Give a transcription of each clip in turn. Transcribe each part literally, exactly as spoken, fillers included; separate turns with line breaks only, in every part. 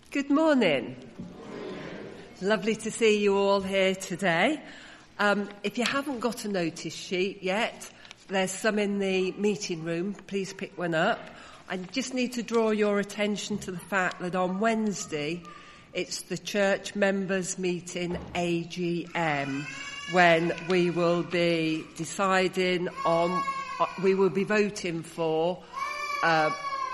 Good morning. Lovely to see you all here today. Um, if you haven't got a notice sheet yet, there's some in the meeting room. Please pick one up. I just need to draw your attention to the fact that on Wednesday, it's the church members meeting A G M, when we will be deciding on, we will be voting for uh,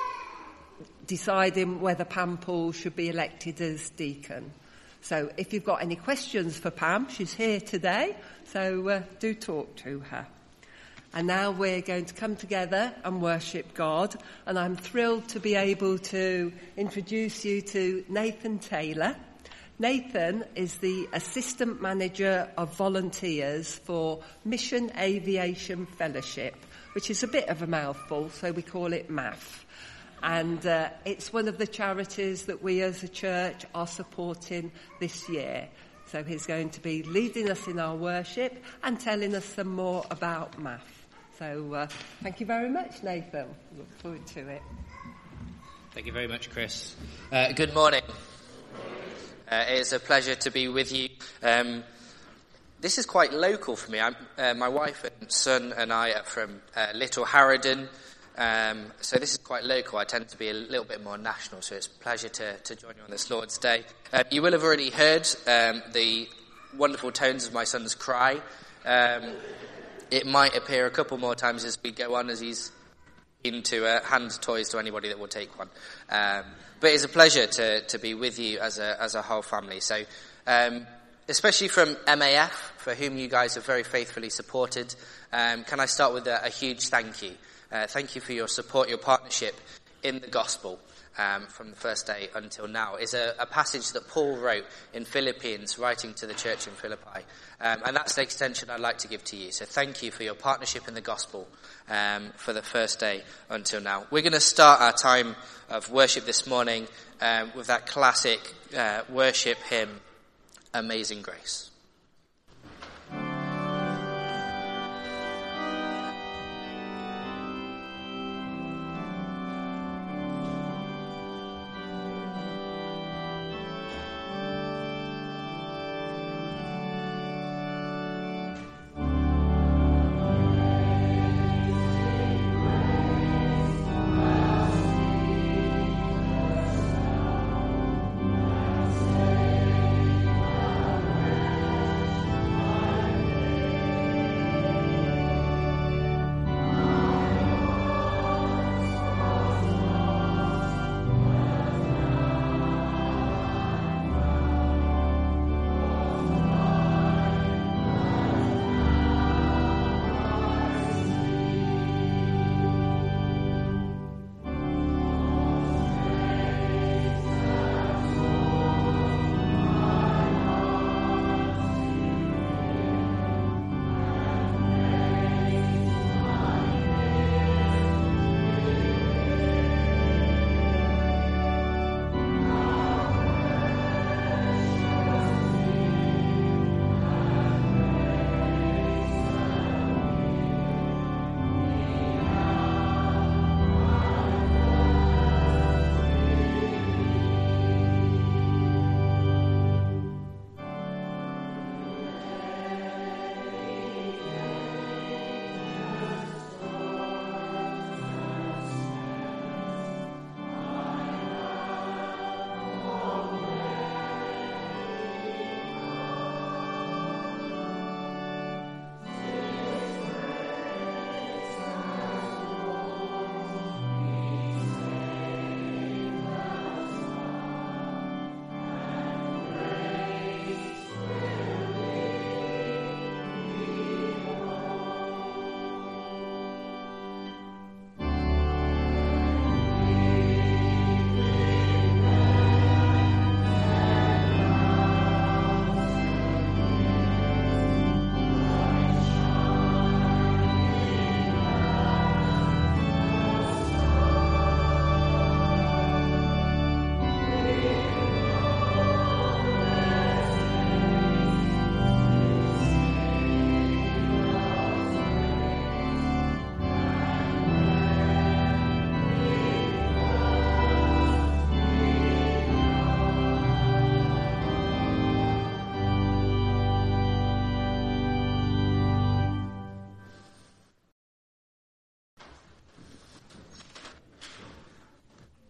deciding whether Pam Poole should be elected as deacon. So if you've got any questions for Pam, she's here today, so uh, do talk to her. And now we're going to come together and worship God, and I'm thrilled to be able to introduce you to Nathan Taylor. Nathan is the Assistant Manager of Volunteers for Mission Aviation Fellowship, which is a bit of a mouthful, so we call it M A F. And uh, it's one of the charities that we as a church are supporting this year. So he's going to be leading us in our worship and telling us some more about M A F. So uh, thank you very much, Nathan. Look forward to it.
Thank you very much, Chris. Uh, good morning. Uh, it is a pleasure to be with you. Um, this is quite local for me. I'm, uh, my wife and son and I are from uh, Little Harrowden. Um, so this is quite local. I tend to be a little bit more national, so it's a pleasure to, to join you on this Lord's Day. Uh, you will have already heard um, the wonderful tones of my son's cry. Um, it might appear a couple more times as we go on, as he's into uh, hand toys to anybody that will take one. Um, but it's a pleasure to, to be with you as a as a whole family. So, um, especially from M A F, for whom you guys have very faithfully supported, um, can I start with a, a huge thank you. Uh, thank you for your support, your partnership in the gospel um, from the first day until now. Is a, a passage that Paul wrote in Philippians, writing to the church in Philippi. Um, and that's the extension I'd like to give to you. So thank you for your partnership in the gospel um, for the first day until now. We're going to start our time of worship this morning um, with that classic uh, worship hymn, Amazing Grace.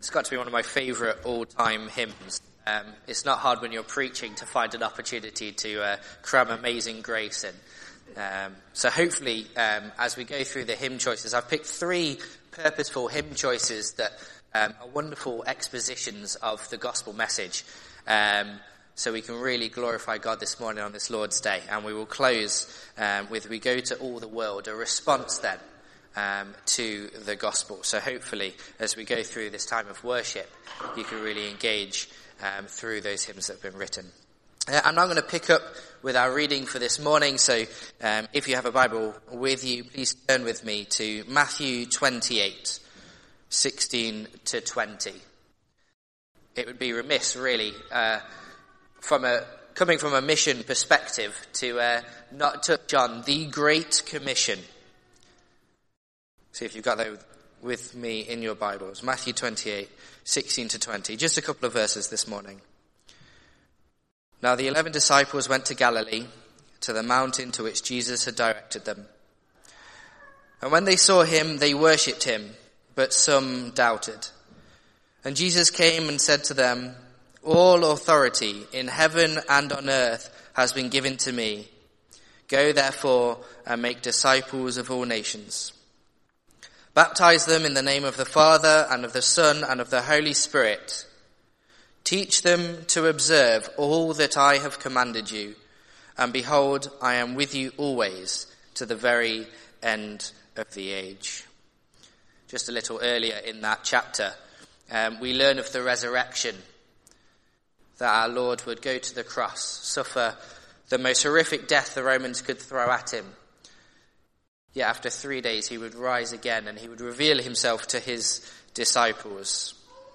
It's got to be one of my favourite all-time hymns. Um, it's not hard when you're preaching to find an opportunity to uh, cram Amazing Grace in. Um, so hopefully, um, as we go through the hymn choices, I've picked three purposeful hymn choices that um, are wonderful expositions of the gospel message. Um, so we can really glorify God this morning on this Lord's Day. And we will close um, with We Go to All the World, a response then um, to the gospel. So hopefully, as we go through this time of worship, you can really engage um, through those hymns that have been written. Uh, I'm now going to pick up with our reading for this morning. So um, if you have a Bible with you, please turn with me to Matthew twenty-eight, sixteen to twenty. It would be remiss, really, uh, from a coming from a mission perspective, to uh, not touch on the Great Commission. See if you've got that with me in your Bibles. Matthew twenty-eight, sixteen to twenty. Just a couple of verses this morning. Now the eleven disciples went to Galilee, to the mountain to which Jesus had directed them. And when they saw him, they worshipped him, but some doubted. And Jesus came and said to them, "All authority in heaven and on earth has been given to me. Go therefore and make disciples of all nations. Baptize them in the name of the Father and of the Son and of the Holy Spirit. Teach them to observe all that I have commanded you. And behold, I am with you always to the very end of the age." Just a little earlier in that chapter, um, we learn of the resurrection, that our Lord would go to the cross, suffer the most horrific death the Romans could throw at him. Yet after three days he would rise again and he would reveal himself to his disciples.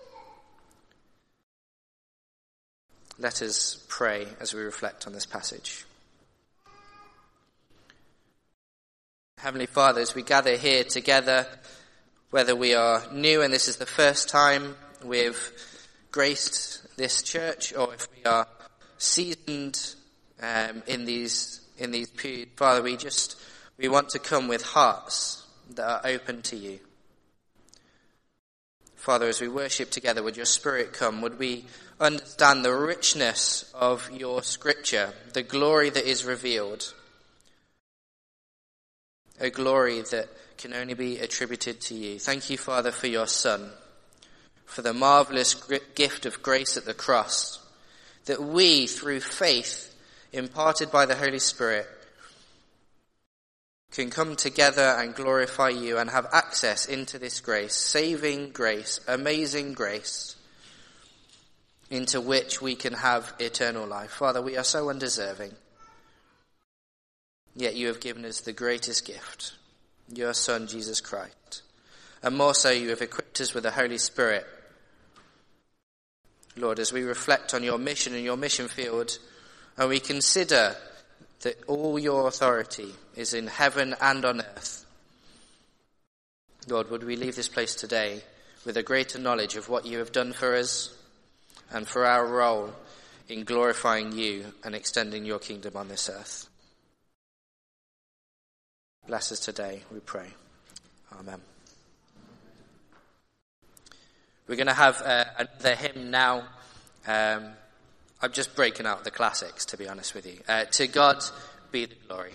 Let us pray as we reflect on this passage. Heavenly Father, as we gather here together, whether we are new and this is the first time we've graced this church, or if we are seasoned um, in these in these periods, Father, we just we want to come with hearts that are open to you. Father, as we worship together, would your Spirit come? Would we understand the richness of your Scripture, the glory that is revealed, a glory that can only be attributed to you. Thank you, Father, for your Son, for the marvelous gift of grace at the cross, that we, through faith imparted by the Holy Spirit, can come together and glorify you and have access into this grace, saving grace, amazing grace, into which we can have eternal life. Father, we are so undeserving, yet you have given us the greatest gift, your Son, Jesus Christ. And more so, you have equipped us with the Holy Spirit. Lord, as we reflect on your mission and your mission field, and we consider that all your authority is in heaven and on earth, Lord, would we leave this place today with a greater knowledge of what you have done for us and for our role in glorifying you and extending your kingdom on this earth. Bless us today, we pray. Amen. We're going to have uh, another hymn now. Um, I'm just breaking out the classics, to be honest with you. Uh, to God be the glory.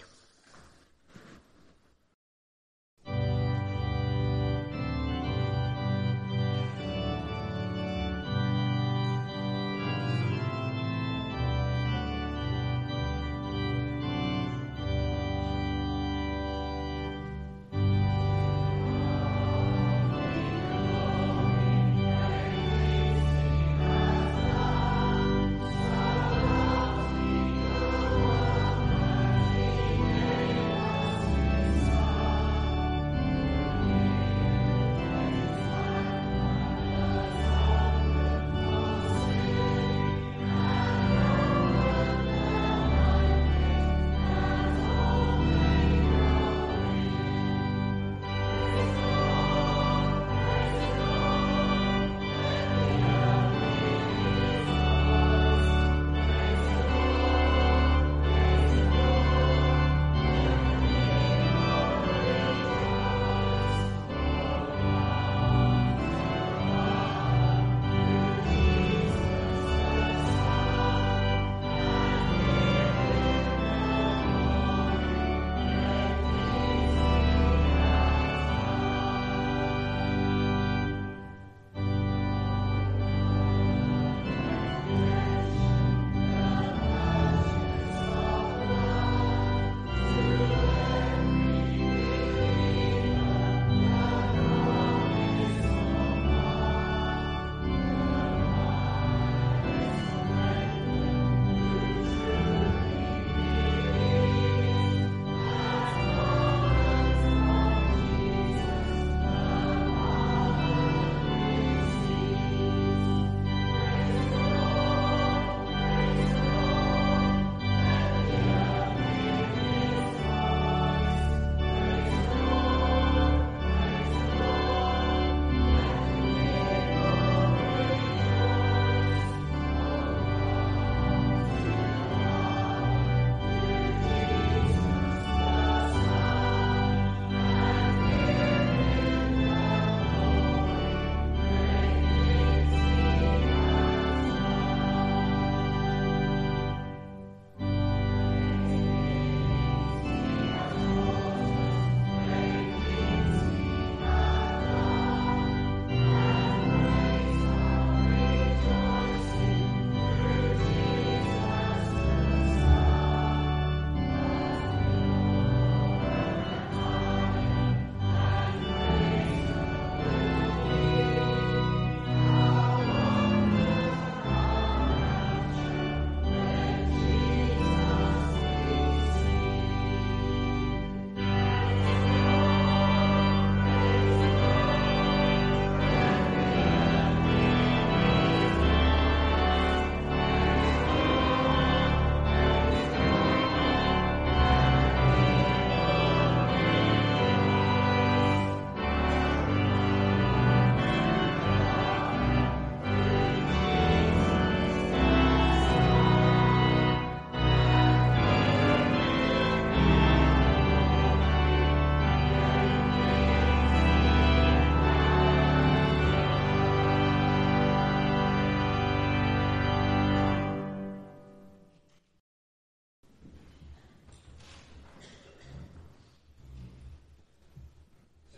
Thank you.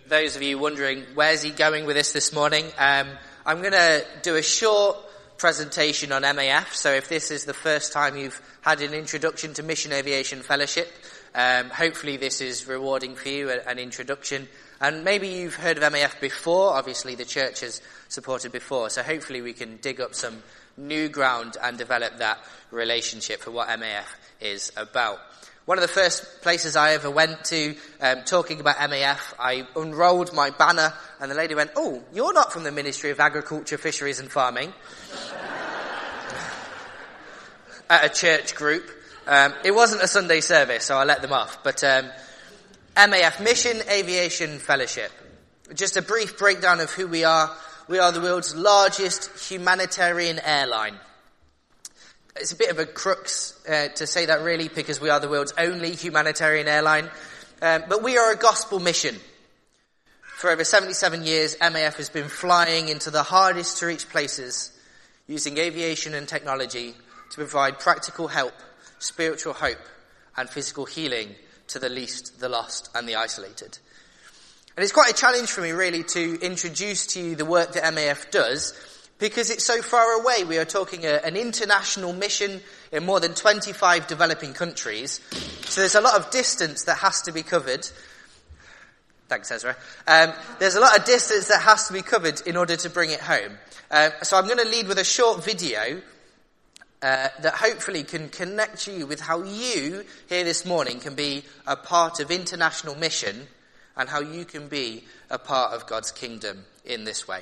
those of you wondering, where's he going with this this morning? Um, I'm going to do a short presentation on M A F. So if this is the first time you've had an introduction to Mission Aviation Fellowship, um, hopefully this is rewarding for you, an introduction. And maybe you've heard of M A F before. Obviously the church has supported before. So hopefully we can dig up some new ground and develop that relationship for what M A F is about. One of the first places I ever went to, um, talking about M A F, I unrolled my banner and the lady went, "Oh, you're not from the Ministry of Agriculture, Fisheries and Farming." At a church group. Um, it wasn't a Sunday service, so I let them off. But um, M A F, Mission Aviation Fellowship. Just a brief breakdown of who we are. We are the world's largest humanitarian airline. It's a bit of a crux uh, to say that really, because we are the world's only humanitarian airline. Um, but we are a gospel mission. For over seventy-seven years, M A F has been flying into the hardest to reach places, using aviation and technology to provide practical help, spiritual hope, and physical healing to the least, the lost, and the isolated. And it's quite a challenge for me, really, to introduce to you the work that M A F does, because it's so far away. We are talking a, an international mission in more than twenty-five developing countries. So there's a lot of distance that has to be covered. Thanks, Ezra. Um, there's a lot of distance that has to be covered in order to bring it home. Uh, so I'm going to lead with a short video uh, that hopefully can connect you with how you, here this morning, can be a part of international mission and how you can be a part of God's kingdom in this way.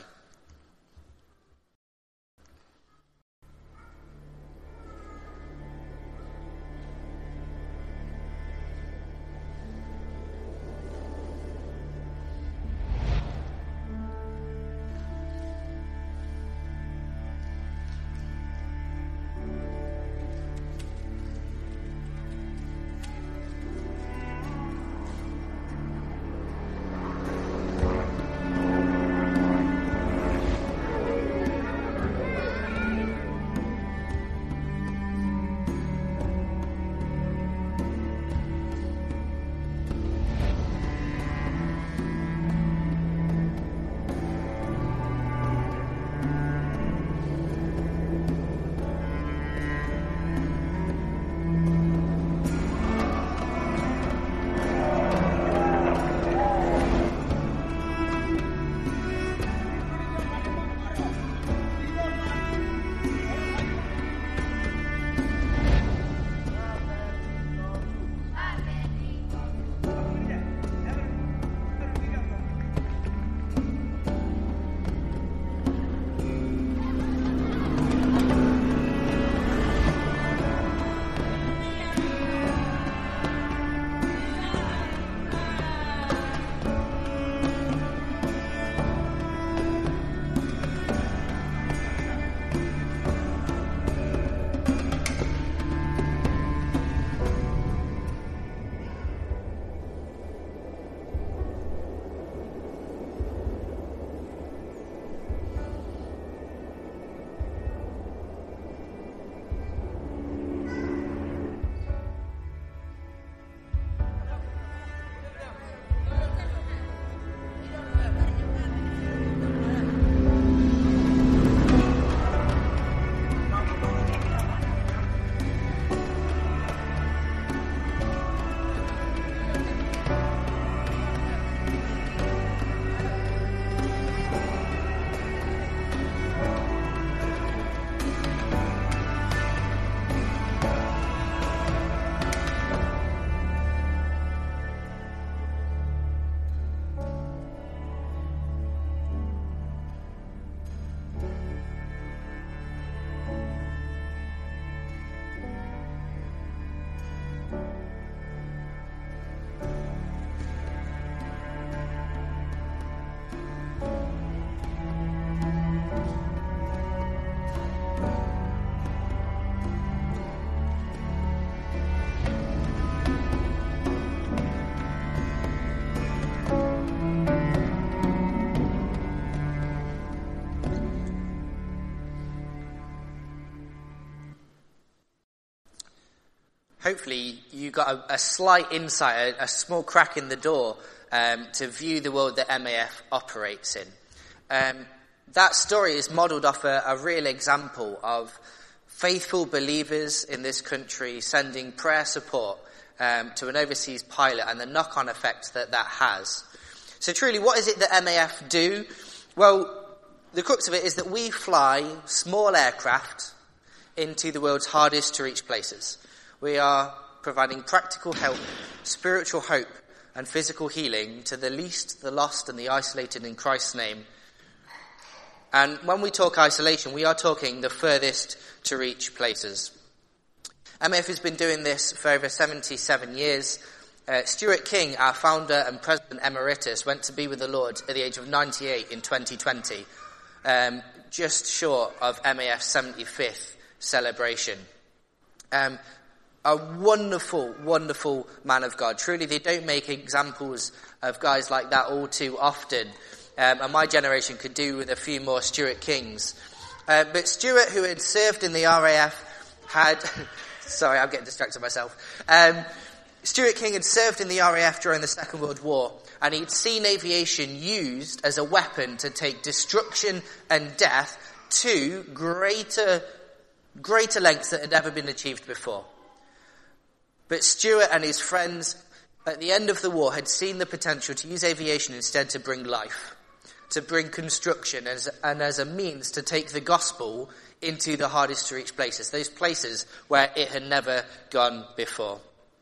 hopefully you got a, a slight insight, a, a small crack in the door um, to view the world that M A F operates in. Um, that story is modelled off a, a real example of faithful believers in this country sending prayer support um, to an overseas pilot and the knock-on effect that that has. So truly, what is it that M A F do? Well, the crux of it is that we fly small aircraft into the world's hardest to reach places. We are providing practical help, spiritual hope, and physical healing to the least, the lost, and the isolated in Christ's name. And when we talk isolation, we are talking the furthest to reach places. M A F has been doing this for over seventy-seven years. Uh, Stuart King, our founder and president emeritus, went to be with the Lord at the age of ninety-eight in twenty twenty, um, just short of M A F's seventy-fifth celebration. Um, a wonderful, wonderful man of God. Truly, they don't make examples of guys like that all too often. Um, and my generation could do with a few more Stuart Kings. Uh, but Stuart, who had served in the R A F, had... sorry, I'm getting distracted myself. Um, Stuart King had served in the R A F during the Second World War, and he'd seen aviation used as a weapon to take destruction and death to greater, greater lengths that had never been achieved before. But Stuart and his friends, at the end of the war, had seen the potential to use aviation instead to bring life, to bring construction, as, and as a means to take the gospel into the hardest to reach places, those places where it had never gone before.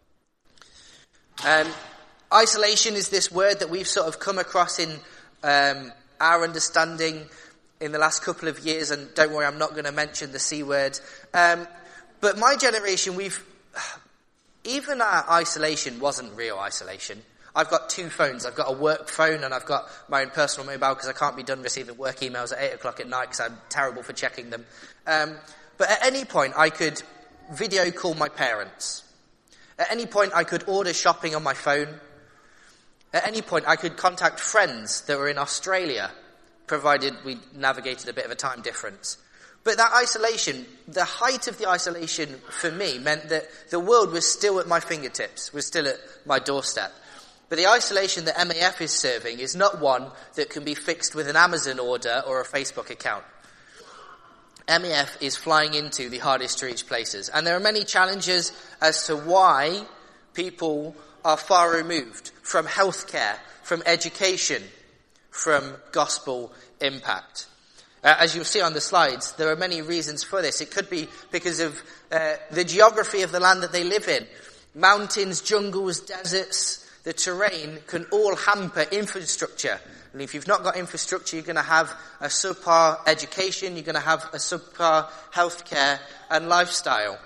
Um, isolation is this word that we've sort of come across in um, our understanding in the last couple of years, and don't worry, I'm not going to mention the C word. Um, but my generation, we've... Even our isolation wasn't real isolation. I've got two phones. I've got a work phone and I've got my own personal mobile because I can't be done receiving work emails at eight o'clock at night because I'm terrible for checking them. Um, but at any point, I could video call my parents. At any point, I could order shopping on my phone. At any point, I could contact friends that were in Australia, provided we navigated a bit of a time difference. But that isolation, the height of the isolation for me meant that the world was still at my fingertips, was still at my doorstep. But the isolation that M A F is serving is not one that can be fixed with an Amazon order or a Facebook account. M A F is flying into the hardest to reach places. And there are many challenges as to why people are far removed from healthcare, from education, from gospel impact. Uh, as you'll see on the slides, there are many reasons for this. It could be because of uh, the geography of the land that they live in. Mountains, jungles, deserts, the terrain can all hamper infrastructure. And if you've not got infrastructure, you're going to have a subpar education, you're going to have a subpar healthcare and lifestyle.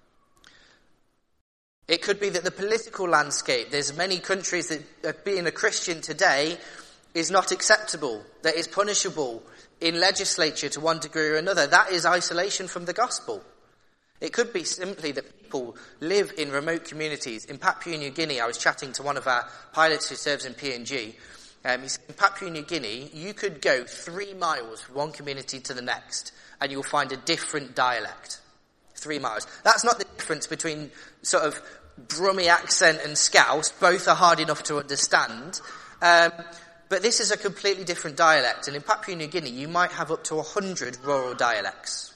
It could be that the political landscape, there's many countries that uh, being a Christian today is not acceptable, that is punishable in legislature to one degree or another. That is isolation from the gospel. It could be simply that people live in remote communities. In Papua New Guinea, I was chatting to one of our pilots who serves in P N G. Um, he said, in Papua New Guinea, you could go three miles from one community to the next, and you'll find a different dialect. Three miles. That's not the difference between sort of Brummie accent and Scouse. Both are hard enough to understand. Um, But this is a completely different dialect, and in Papua New Guinea you might have up to one hundred rural dialects.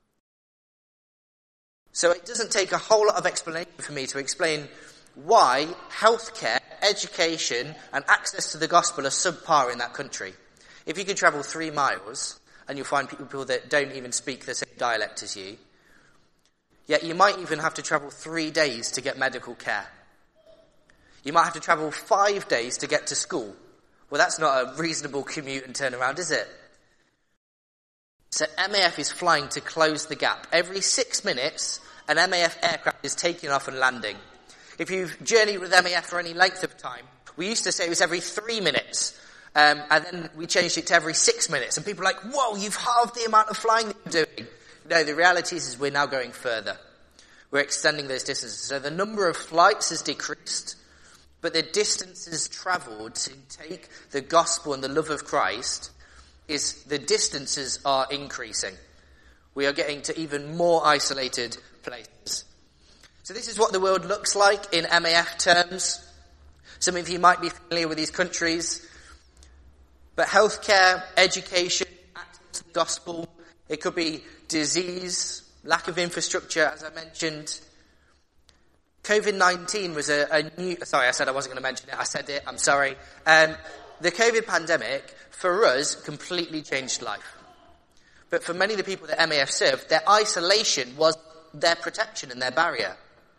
So it doesn't take a whole lot of explanation for me to explain why healthcare, education, and access to the gospel are subpar in that country. If you could travel three miles, and you'll find people that don't even speak the same dialect as you, yet you might even have to travel three days to get medical care. You might have to travel five days to get to school. Well, that's not a reasonable commute and turnaround, is it? So M A F is flying to close the gap. Every six minutes, an M A F aircraft is taking off and landing. If you've journeyed with M A F for any length of time, we used to say it was every three minutes, um, and then we changed it to every six minutes. And people are like, whoa, you've halved the amount of flying that you're doing. No, the reality is, is we're now going further. We're extending those distances. So the number of flights has decreased, but the distances travelled to take the gospel and the love of Christ, is the distances are increasing. We are getting to even more isolated places. So this is what the world looks like in M A F terms. Some of you might be familiar with these countries, but healthcare, education, access to the gospel, it could be disease, lack of infrastructure, as I mentioned. covid nineteen was a, a new... Sorry, I said I wasn't going to mention it. I said it. I'm sorry. Um, the COVID pandemic, for us, completely changed life. But for many of the people that M A F served, their isolation was their protection and their barrier.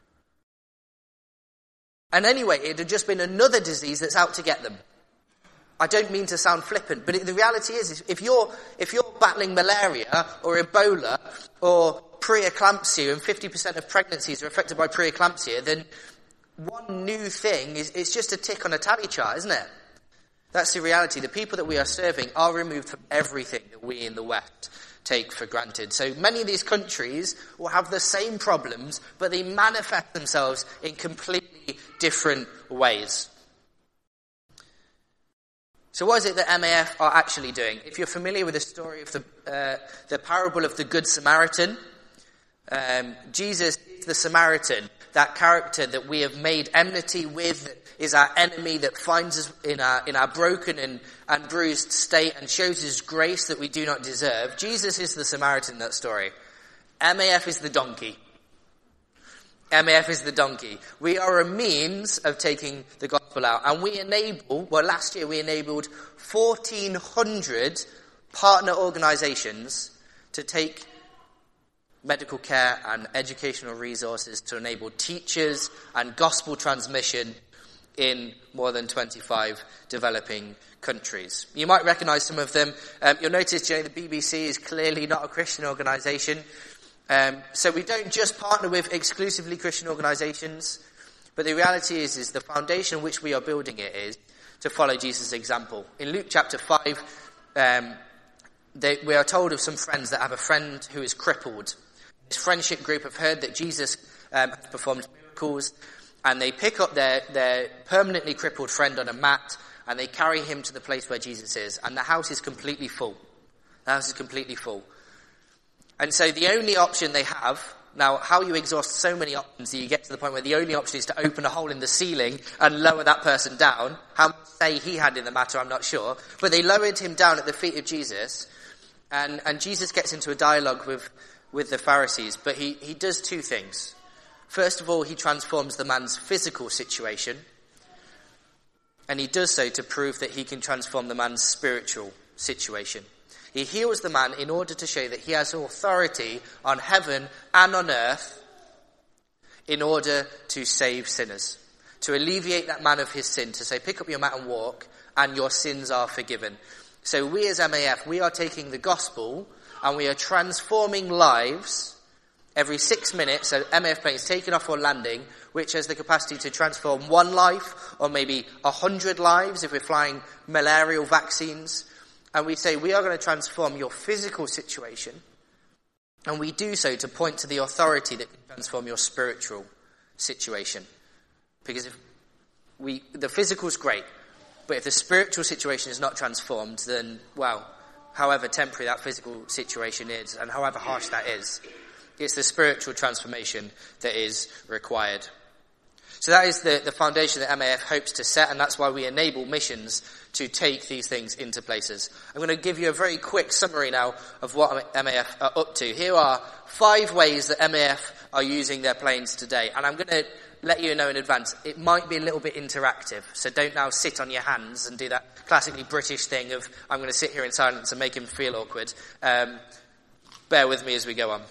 And anyway, it had just been another disease that's out to get them. I don't mean to sound flippant, but it, the reality is, if you're if you're battling malaria or Ebola or preeclampsia, and fifty percent of pregnancies are affected by preeclampsia, then one new thing is it's just a tick on a tally chart, isn't it? That's the reality. The people that we are serving are removed from everything that we in the West take for granted. So many of these countries will have the same problems, but they manifest themselves in completely different ways. So what is it that M A F are actually doing? If you're familiar with the story of the uh, the parable of the Good Samaritan, um, Jesus is the Samaritan, that character that we have made enmity with, is our enemy that finds us in our in our broken and, and bruised state and shows his grace that we do not deserve. Jesus is the Samaritan in that story. M A F is the donkey. M A F is the donkey. We are a means of taking the gospel out. And we enable, well last year we enabled fourteen hundred partner organisations to take medical care and educational resources to enable teachers and gospel transmission in more than twenty-five developing countries. You might recognise some of them. Um, you'll notice, you know, the B B C is clearly not a Christian organisation. Um, so we don't just partner with exclusively Christian organisations, but the reality is, is the foundation on which we are building it is to follow Jesus' example. In Luke chapter five, um, they, we are told of some friends that have a friend who is crippled. This friendship group have heard that Jesus um, has performed miracles, and they pick up their, their permanently crippled friend on a mat, and they carry him to the place where Jesus is, and the house is completely full. The house is completely full. And so the only option they have, now how you exhaust so many options that you get to the point where the only option is to open a hole in the ceiling and lower that person down. How much say he had in the matter, I'm not sure. But they lowered him down at the feet of Jesus, and, and Jesus gets into a dialogue with, with the Pharisees, but he, he does two things. First of all, he transforms the man's physical situation, and he does so to prove that he can transform the man's spiritual situation. He heals the man in order to show that he has authority on heaven and on earth in order to save sinners. To alleviate that man of his sin, to say, pick up your mat and walk, and your sins are forgiven. So we as M A F, we are taking the gospel and we are transforming lives every six minutes. So M A F planes taking off or landing, which has the capacity to transform one life or maybe a hundred lives if we're flying malarial vaccines. And we say, we are going to transform your physical situation. And we do so to point to the authority that can transform your spiritual situation. Because if we, the physical's great, but if the spiritual situation is not transformed, then, well, however temporary that physical situation is, and however harsh that is, it's the spiritual transformation that is required. So that is the, the foundation that M A F hopes to set, and that's why we enable missions to take these things into places. I'm going to give you a very quick summary now of what M A F are up to. Here are five ways that M A F are using their planes today, and I'm going to let you know in advance, it might be a little bit interactive, so don't now sit on your hands and do that classically British thing of, I'm going to sit here in silence and make him feel awkward. Um, bear with me as we go on.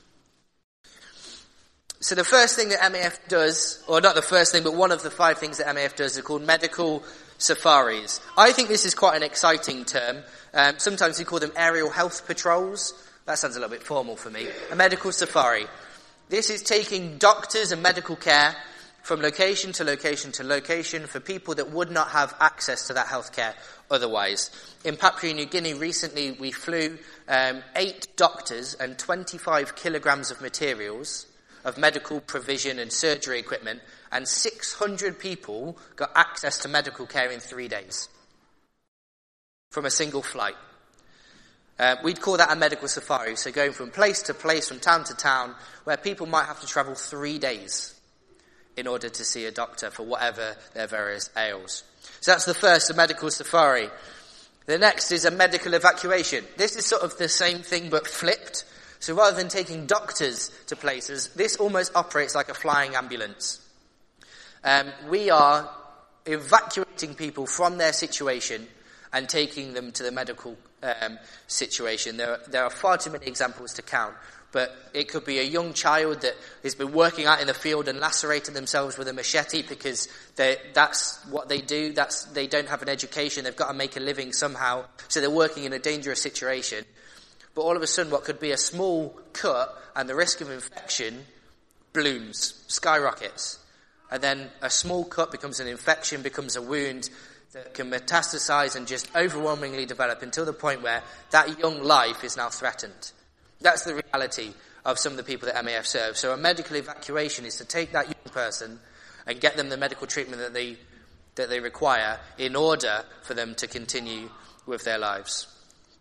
So the first thing that M A F does, or not the first thing, but one of the five things that M A F does are called medical safaris. I think this is quite an exciting term. Um, sometimes we call them aerial health patrols. That sounds a little bit formal for me. A medical safari. This is taking doctors and medical care from location to location to location for people that would not have access to that health care otherwise. In Papua New Guinea recently we flew um, eight doctors and twenty-five kilograms of materials of medical provision and surgery equipment, and six hundred people got access to medical care in three days from a single flight. Uh, we'd call that a medical safari, so going from place to place, from town to town, where people might have to travel three days in order to see a doctor for whatever their various ails. So that's the first, a medical safari. The next is a medical evacuation. This is sort of the same thing but flipped. So rather than taking doctors to places, this almost operates like a flying ambulance. Um, we are evacuating people from their situation and taking them to the medical um, situation. There, there are far too many examples to count, but it could be a young child that has been working out in the field and lacerated themselves with a machete because that's what they do. That's, they don't have an education. They've got to make a living somehow, so they're working in a dangerous situation. But all of a sudden, what could be a small cut and the risk of infection blooms, skyrockets. And then a small cut becomes an infection, becomes a wound that can metastasize and just overwhelmingly develop until the point where that young life is now threatened. That's the reality of some of the people that M A F serve. So a medical evacuation is to take that young person and get them the medical treatment that they that they require in order for them to continue with their lives.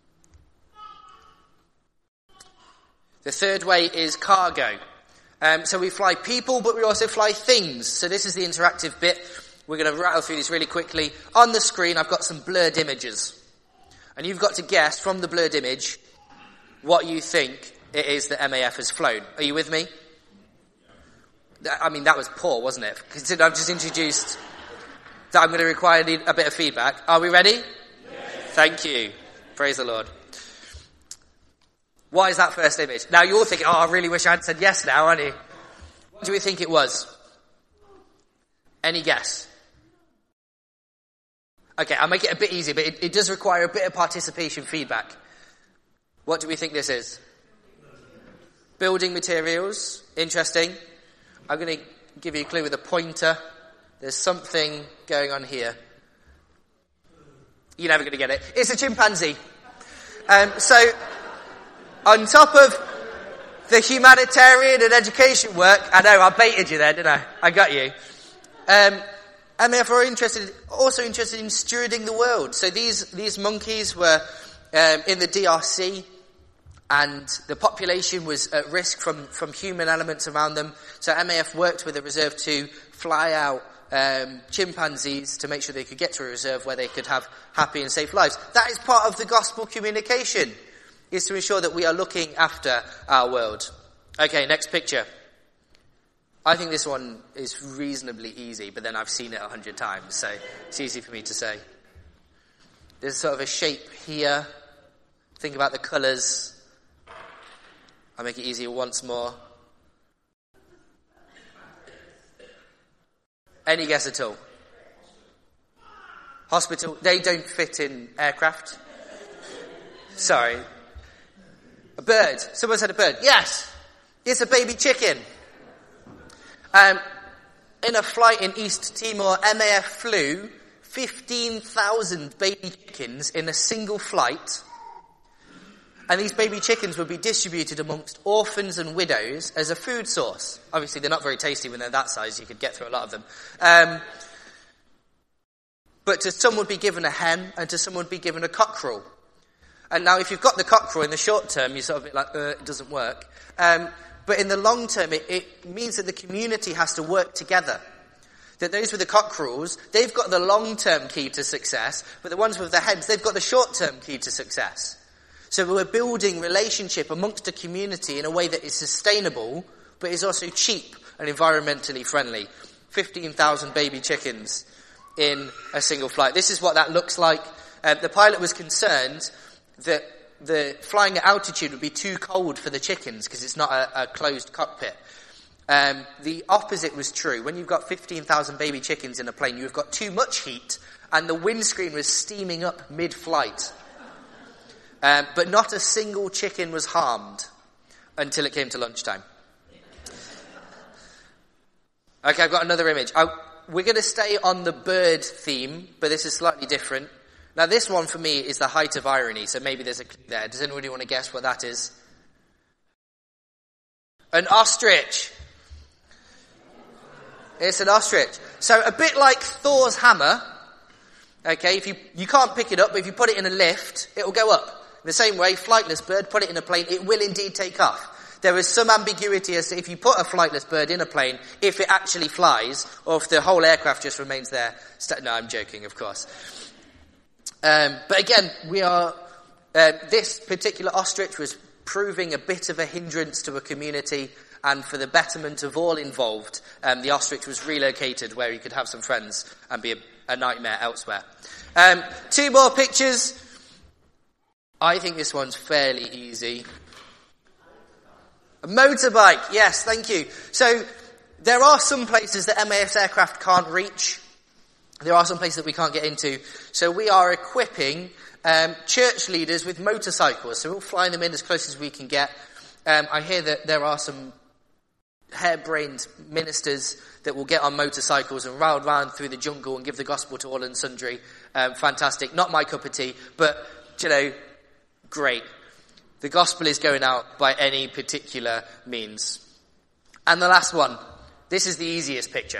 The third way is cargo. Um, so we fly people, but we also fly things. So this is the interactive bit. We're going to rattle through this really quickly. On the screen, I've got some blurred images. And you've got to guess from the blurred image what you think it is that M A F has flown. Are you with me? I mean, that was poor, wasn't it? Consider I've just introduced that I'm going to require a bit of feedback. Are we ready? Yes. Thank you. Praise the Lord. What is that first image? Now you're thinking, oh, I really wish I had said yes now, aren't you? What do we think it was? Any guess? Okay, I'll make it a bit easier, but it, it does require a bit of participation feedback. What do we think this is? Building materials. Interesting. I'm going to give you a clue with a pointer. There's something going on here. You're never going to get it. It's a chimpanzee. Um, so, on top of the humanitarian and education work, I know, I baited you there, didn't I? I got you. Um, and therefore interested, also interested in stewarding the world. So these, these monkeys were um, in the D R C, and the population was at risk from, from human elements around them. So M A F worked with the reserve to fly out um, chimpanzees to make sure they could get to a reserve where they could have happy and safe lives. That is part of the gospel communication, is to ensure that we are looking after our world. Okay, next picture. I think this one is reasonably easy, but then I've seen it a hundred times, so it's easy for me to say. There's sort of a shape here. Think about the colours. I'll make it easier once more. Any guess at all? Hospital. They don't fit in aircraft. Sorry. A bird. Someone said a bird. Yes. It's a baby chicken. Um, in a flight in East Timor, M A F flew fifteen thousand baby chickens in a single flight. And these baby chickens would be distributed amongst orphans and widows as a food source. Obviously, they're not very tasty when they're that size. You could get through a lot of them. Um, but to some would be given a hen, and to some would be given a cockerel. And now, if you've got the cockerel in the short term, you're sort of a bit like, uh, it doesn't work. Um, but in the long term, it, it means that the community has to work together. That those with the cockerels, they've got the long-term key to success, but the ones with the hens, they've got the short-term key to success. So we're building relationship amongst a community in a way that is sustainable, but is also cheap and environmentally friendly. fifteen thousand baby chickens in a single flight. This is what that looks like. Uh, the pilot was concerned that the flying at altitude would be too cold for the chickens because it's not a, a closed cockpit. Um, the opposite was true. When you've got fifteen thousand baby chickens in a plane, you've got too much heat, and the windscreen was steaming up mid-flight. Um, but not a single chicken was harmed until it came to lunchtime. Okay, I've got another image. I, we're going to stay on the bird theme, but this is slightly different. Now, this one for me is the height of irony, so maybe there's a clue there. Does anybody want to guess what that is? An ostrich. It's an ostrich. So a bit like Thor's hammer, okay, if you, you can't pick it up, but if you put it in a lift, it will go up. In the same way, flightless bird, put it in a plane, it will indeed take off. There is some ambiguity as to if you put a flightless bird in a plane, if it actually flies, or if the whole aircraft just remains there. No, I'm joking, of course. Um, but again, we are, uh, this particular ostrich was proving a bit of a hindrance to a community, and for the betterment of all involved, um, the ostrich was relocated where he could have some friends and be a, a nightmare elsewhere. Um, two more pictures. I think this one's fairly easy. A motorbike, yes, thank you. So there are some places that M A F's aircraft can't reach. There are some places that we can't get into. So we are equipping um, church leaders with motorcycles. So we'll fly them in as close as we can get. Um, I hear that there are some harebrained ministers that will get on motorcycles and ride around through the jungle and give the gospel to all and sundry. Um, fantastic. Not my cup of tea, but, you know, great. The gospel is going out by any particular means. And the last one. This is the easiest picture.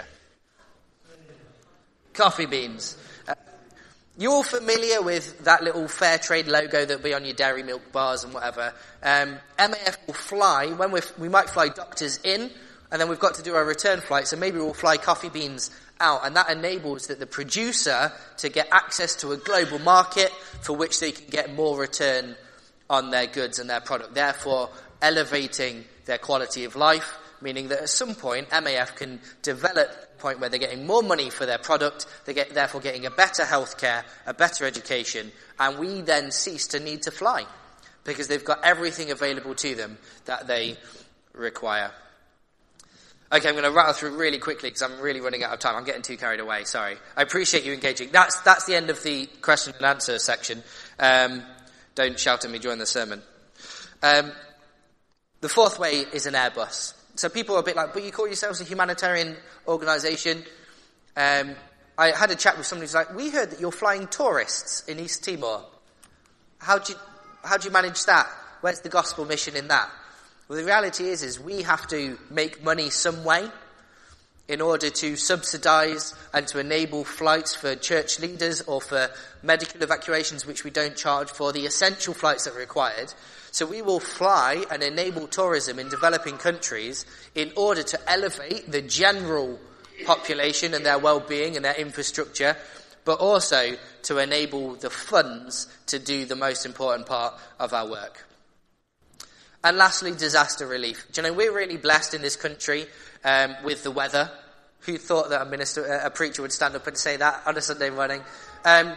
Coffee beans. Uh, you're all familiar with that little fair trade logo that will be on your dairy milk bars and whatever. Um, M A F will fly, when we we might fly doctors in, and then we've got to do our return flight, so maybe we'll fly coffee beans out, and that enables that the producer to get access to a global market for which they can get more return on their goods and their product, therefore elevating their quality of life, meaning that at some point M A F can develop a point where they're getting more money for their product, they get therefore getting a better healthcare, a better education, and we then cease to need to fly because they've got everything available to them that they require. Okay, I'm going to rattle through really quickly because I'm really running out of time. I'm getting too carried away, sorry. I appreciate you engaging. That's that's the end of the question and answer section. Um, don't shout at me during the sermon. Um, the fourth way is an Airbus. So people are a bit like, but you call yourselves a humanitarian organisation. Um, I had a chat with somebody who's like, we heard that you're flying tourists in East Timor. How do you, how do you manage that? Where's the gospel mission in that? Well, the reality is, is we have to make money some way in order to subsidise and to enable flights for church leaders or for medical evacuations, which we don't charge for, the essential flights that are required. So we will fly and enable tourism in developing countries in order to elevate the general population and their well-being and their infrastructure, but also to enable the funds to do the most important part of our work. And lastly, disaster relief. Do you know, we're really blessed in this country um, with the weather. Who thought that a minister, a preacher would stand up and say that on a Sunday morning? Um,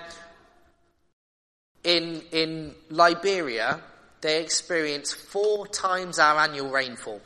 in in Liberia, they experience four times our annual rainfall.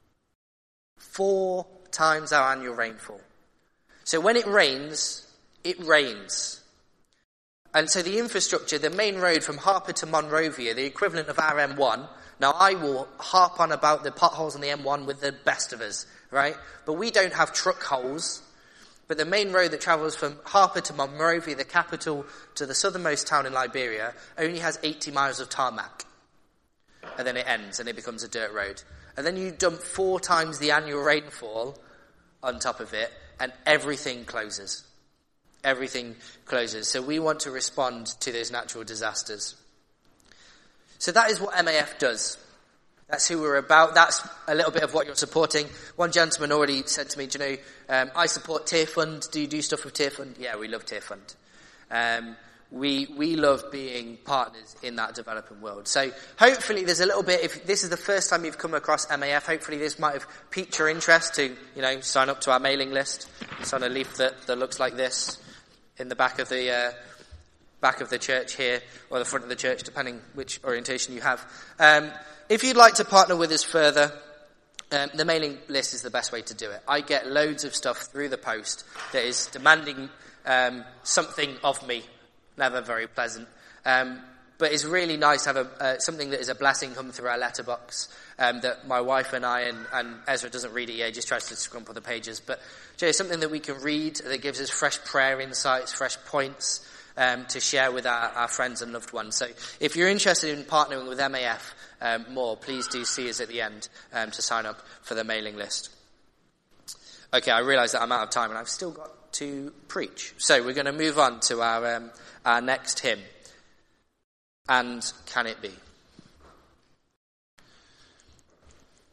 Four times our annual rainfall. So when it rains, it rains. And so the infrastructure, the main road from Harper to Monrovia, the equivalent of our M one. Now I will harp on about the potholes on the M one with the best of us, right? But we don't have truck holes. But the main road that travels from Harper to Monrovia, the capital, to the southernmost town in Liberia, only has eighty miles of tarmac. And then it ends and it becomes a dirt road. And then you dump four times the annual rainfall on top of it and everything closes. Everything closes. So we want to respond to those natural disasters. So that is what M A F does. That's who we're about. That's a little bit of what you're supporting. One gentleman already said to me, do you know, um, I support Tearfund. Do you do stuff with Tearfund? Yeah, we love Tearfund. Um, we we love being partners in that developing world. So hopefully there's a little bit, if this is the first time you've come across M A F, hopefully this might have piqued your interest to, you know, sign up to our mailing list. It's on a leaflet that looks like this in the back of the uh, back of the church here, or the front of the church, depending which orientation you have. Um, if you'd like to partner with us further, um, the mailing list is the best way to do it. I get loads of stuff through the post that is demanding um, something of me. Never very pleasant. Um, but it's really nice to have a, uh, something that is a blessing come through our letterbox um, that my wife and I, and, and Ezra doesn't read it yet, just tries to scrumple the pages. But you know, something that we can read that gives us fresh prayer insights, fresh points, Um, to share with our, our friends and loved ones. So if you're interested in partnering with M A F um, more, please do see us at the end um, to sign up for the mailing list. Okay, I realise that I'm out of time and I've still got to preach. So we're going to move on to our, um, our next hymn. And Can It Be?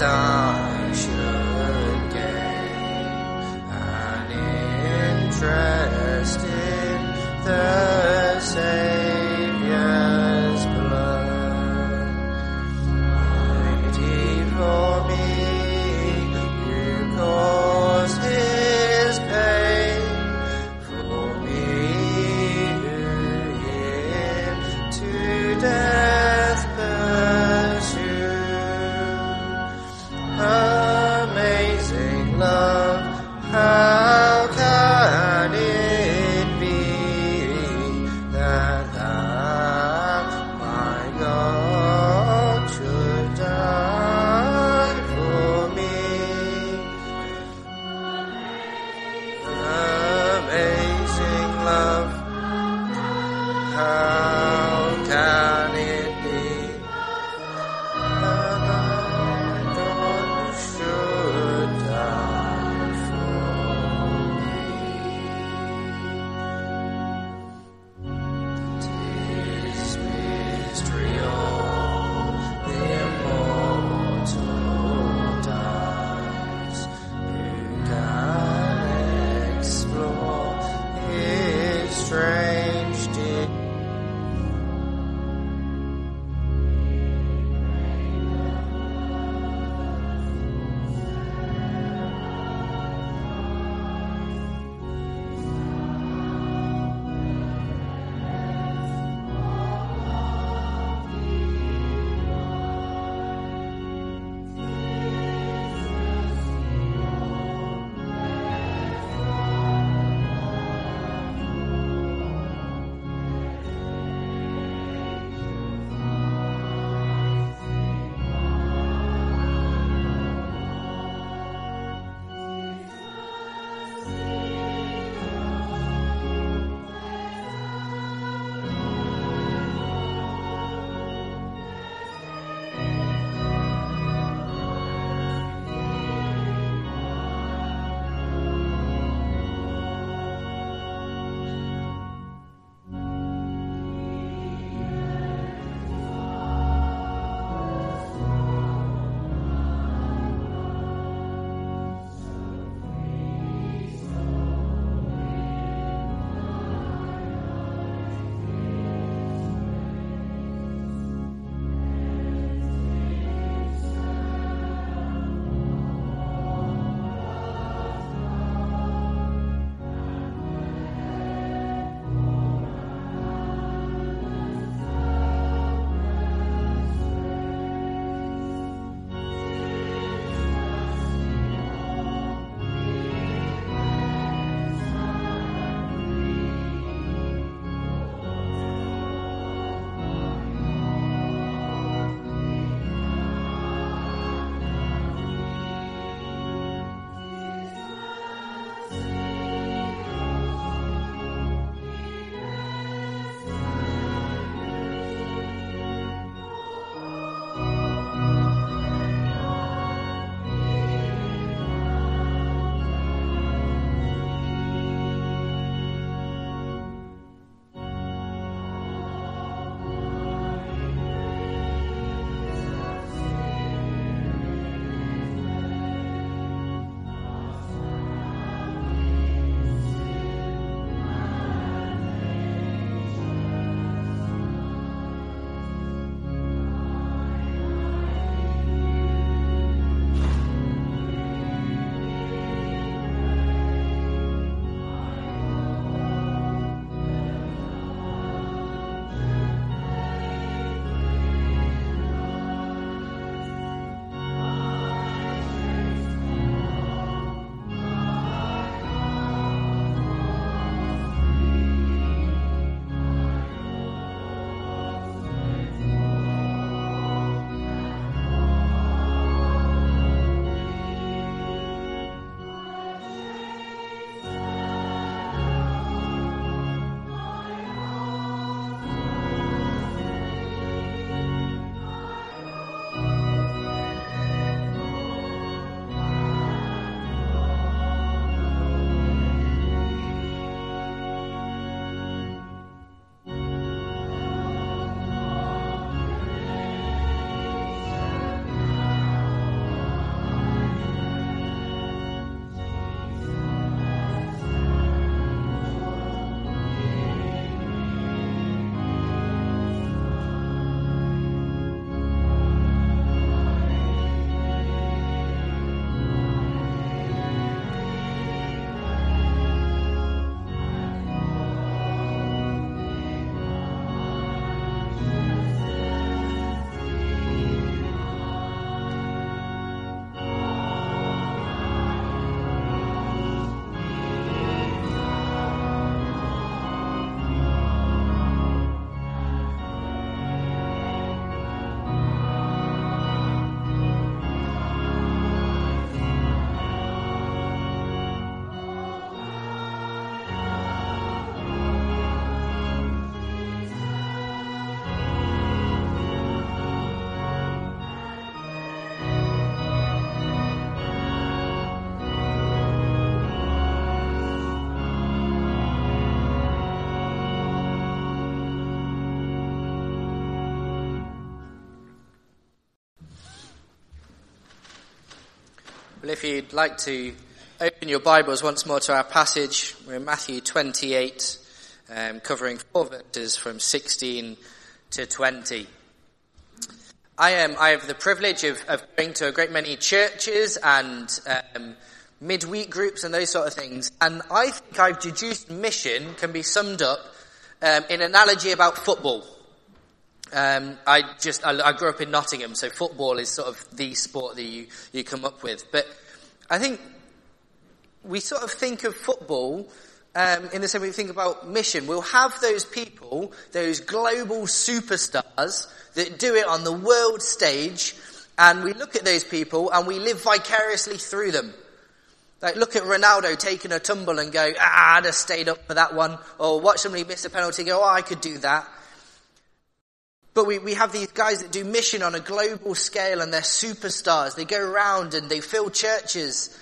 I should gain an interest in the Saviour's blood. Mighty for me, you cause his pain, for me who him to death pursue. Amazing love, how can it be Well, if you'd like to open your Bibles once more to our passage, we're in Matthew twenty-eight, um, covering four verses from sixteen to twenty. I am. I have the privilege of, of going to a great many churches and um, midweek groups and those sort of things, and I think I've deduced mission can be summed up um, in an analogy about football. Um, I just, I, I grew up in Nottingham, so football is sort of the sport that you, you come up with. But I think we sort of think of football um, in the same way we think about mission. We'll have those people, those global superstars that do it on the world stage, and we look at those people and we live vicariously through them. Like, look at Ronaldo taking a tumble and go, ah, I'd have stayed up for that one. Or watch somebody miss a penalty and go, oh, I could do that. But we, we have these guys that do mission on a global scale, and they're superstars. They go around and they fill churches.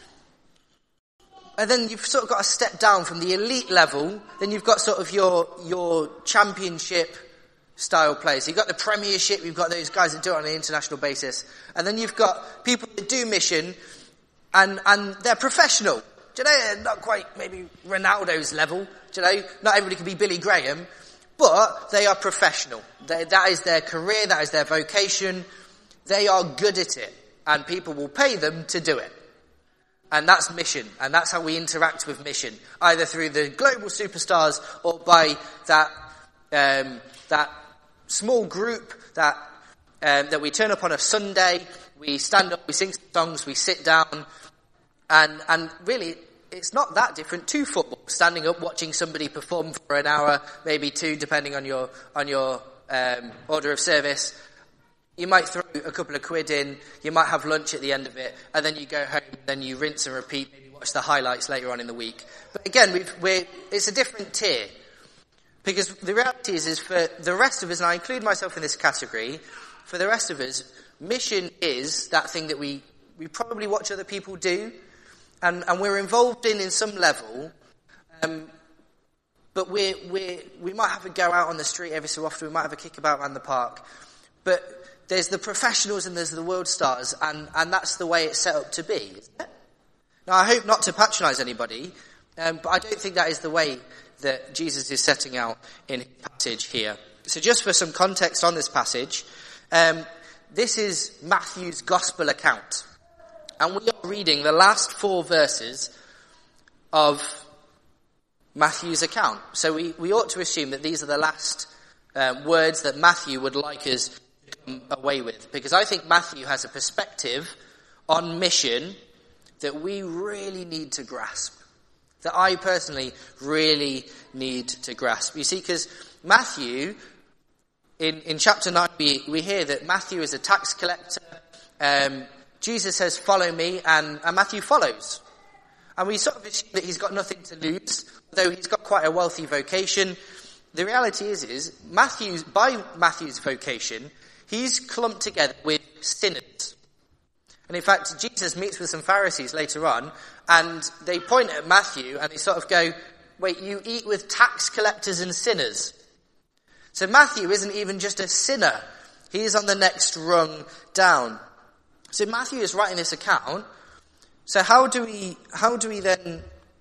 And then you've sort of got to step down from the elite level. Then you've got sort of your your championship style players. You've got the Premiership. You've got those guys that do it on an international basis. And then you've got people that do mission, and, and they're professional. Do you know, not quite maybe Ronaldo's level. Do you know, not everybody can be Billy Graham. But they are professional. They, that is their career, that is their vocation. They are good at it, and people will pay them to do it. And that's mission, and that's how we interact with mission, either through the global superstars or by that um, that small group that um, that we turn up on a Sunday, we stand up, we sing songs, we sit down, and and really, it's not that different to football. Standing up, watching somebody perform for an hour, maybe two, depending on your on your um, order of service. You might throw a couple of quid in. You might have lunch at the end of it, and then you go home. Then you rinse and repeat. Maybe watch the highlights later on in the week. But again, we've, we're it's a different tier, because the reality is, is for the rest of us, and I include myself in this category. For the rest of us, mission is that thing that we we probably watch other people do. And, and we're involved in in some level, um, but we we we might have a go out on the street every so often. We might have a kickabout around the park. But there's the professionals and there's the world stars, and, and that's the way it's set up to be, isn't it? Now, I hope not to patronise anybody, um, but I don't think that is the way that Jesus is setting out in his passage here. So just for some context on this passage, um, this is Matthew's gospel account. And we are reading the last four verses of Matthew's account. So we, we ought to assume that these are the last um, words that Matthew would like us to come away with. Because I think Matthew has a perspective on mission that we really need to grasp. That I personally really need to grasp. You see, because Matthew, in, in chapter nine, we, we hear that Matthew is a tax collector. Um, Jesus says, follow me, and, and Matthew follows. And we sort of assume that he's got nothing to lose, although he's got quite a wealthy vocation. The reality is, is Matthew's, by Matthew's vocation, he's clumped together with sinners. And in fact, Jesus meets with some Pharisees later on, and they point at Matthew, and they sort of go, wait, you eat with tax collectors and sinners. So Matthew isn't even just a sinner. He is on the next rung down. So Matthew is writing this account. So how do we how do we then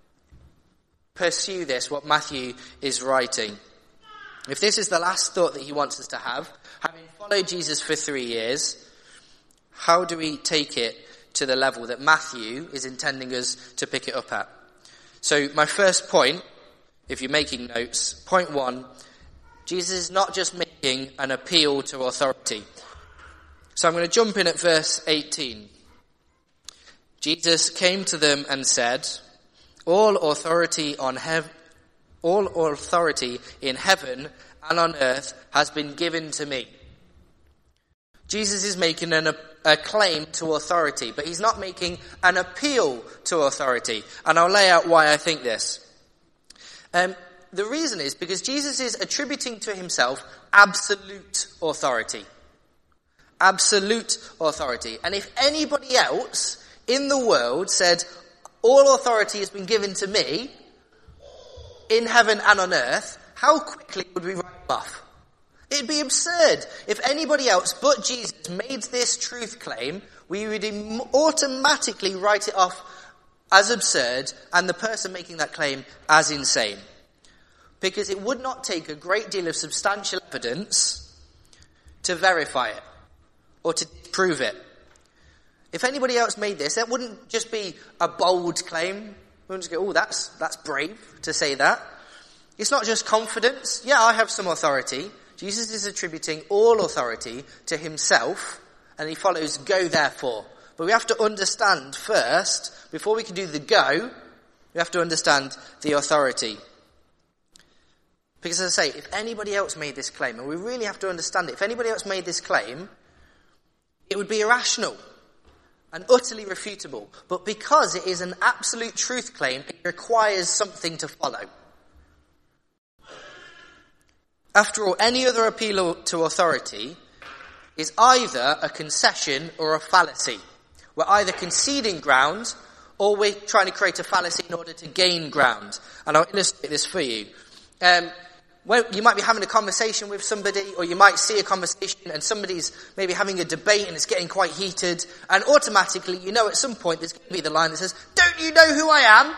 pursue this, what Matthew is writing? If this is the last thought that he wants us to have, having followed Jesus for three years, how do we take it to the level that Matthew is intending us to pick it up at? So my first point, if you're making notes, point one, Jesus is not just making an appeal to authority. So I'm going to jump in at verse eighteen. Jesus came to them and said, all authority on heaven, all authority in heaven and on earth has been given to me. Jesus is making an, a claim to authority, but he's not making an appeal to authority. And I'll lay out why I think this. Um, the reason is because Jesus is attributing to himself absolute authority. Absolute authority. And if anybody else in the world said, all authority has been given to me, in heaven and on earth, how quickly would we write them off? It'd be absurd if anybody else but Jesus made this truth claim. we would im- automatically write it off as absurd and the person making that claim as insane. Because it would not take a great deal of substantial evidence to verify it or to prove it. If anybody else made this, that wouldn't just be a bold claim. We wouldn't just go, oh, that's, that's brave to say that. It's not just confidence. Yeah, I have some authority. Jesus is attributing all authority to himself, and he follows, go therefore. But we have to understand first, before we can do the go, we have to understand the authority. Because as I say, if anybody else made this claim, and we really have to understand it, if anybody else made this claim, it would be irrational and utterly refutable. But because it is an absolute truth claim, it requires something to follow. After all, any other appeal to authority is either a concession or a fallacy. We're either conceding ground or we're trying to create a fallacy in order to gain ground. And I'll illustrate this for you. Um, well, you might be having a conversation with somebody, or you might see a conversation and somebody's maybe having a debate and it's getting quite heated, and automatically you know at some point there's going to be the line that says, don't you know who I am?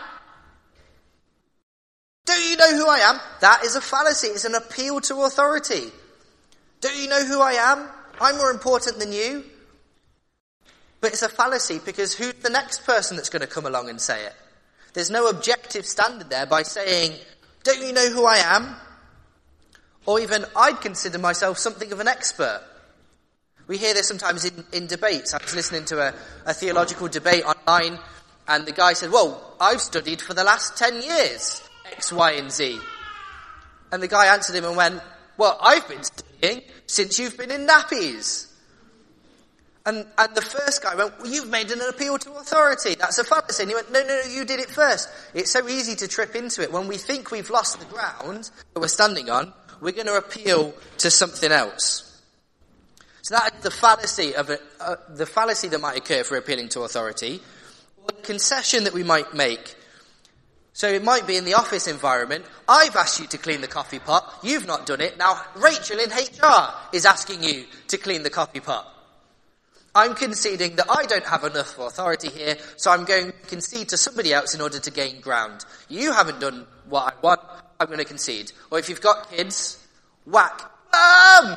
Don't you know who I am? That is a fallacy. It's an appeal to authority. Don't you know who I am? I'm more important than you. But it's a fallacy because who's the next person that's going to come along and say it? There's no objective standard there by saying, don't you know who I am? Or even, I'd consider myself something of an expert. We hear this sometimes in, in debates. I was listening to a, a theological debate online, and the guy said, well, I've studied for the last ten years. X, Y, and Z. And the guy answered him and went, well, I've been studying since you've been in nappies. And, and the first guy went, well, you've made an appeal to authority. That's a fallacy. And he went, no, no, no, you did it first. It's so easy to trip into it. When we think we've lost the ground that we're standing on, we're going to appeal to something else. So that is the fallacy of it, uh, the fallacy that might occur for appealing to authority, or the concession that we might make. So it might be in the office environment. I've asked you to clean the coffee pot. You've not done it. Now Rachel in H R is asking you to clean the coffee pot. I'm conceding that I don't have enough authority here, so I'm going to concede to somebody else in order to gain ground. You haven't done what I want. I'm going to concede. Or if you've got kids, whack. Um!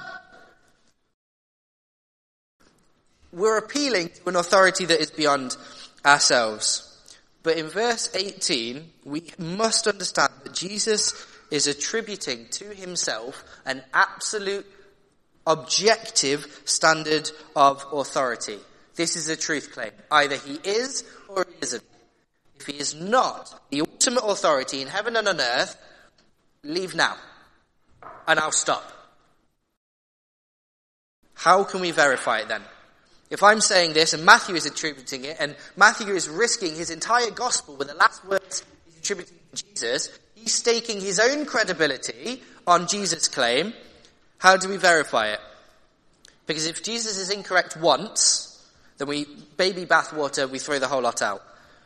We're appealing to an authority that is beyond ourselves. But in verse eighteen, we must understand that Jesus is attributing to himself an absolute, objective standard of authority. This is a truth claim. Either he is or he isn't. If he is not the ultimate authority in heaven and on earth, leave now, and I'll stop. How can we verify it then? If I'm saying this and Matthew is attributing it, and Matthew is risking his entire gospel with the last words he's attributing to Jesus, he's staking his own credibility on Jesus' claim. How do we verify it? Because if Jesus is incorrect once, then we, baby bathwater, we throw the whole lot out.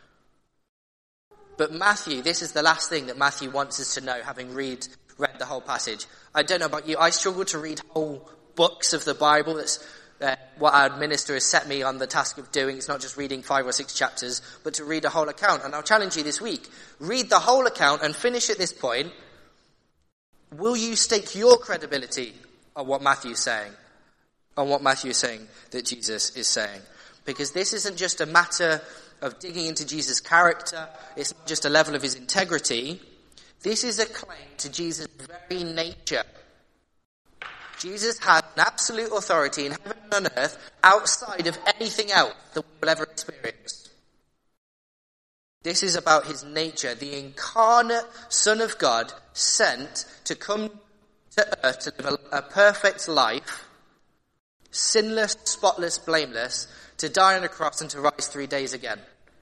But Matthew, this is the last thing that Matthew wants us to know, having read, read the whole passage. I don't know about you, I struggle to read whole books of the Bible. That's Uh, what our minister has set me on the task of doing. It's not just reading five or six chapters, but to read a whole account. And I'll challenge you this week. Read the whole account and finish at this point. Will you stake your credibility on what Matthew's saying? On what Matthew is saying that Jesus is saying? Because this isn't just a matter of digging into Jesus' character. It's not just a level of his integrity. This is a claim to Jesus' very nature. Jesus has an absolute authority in heaven and on earth outside of anything else that we will ever experience. This is about his nature, the incarnate Son of God sent to come to earth to live a, a perfect life, sinless, spotless, blameless, to die on a cross and to rise three days again.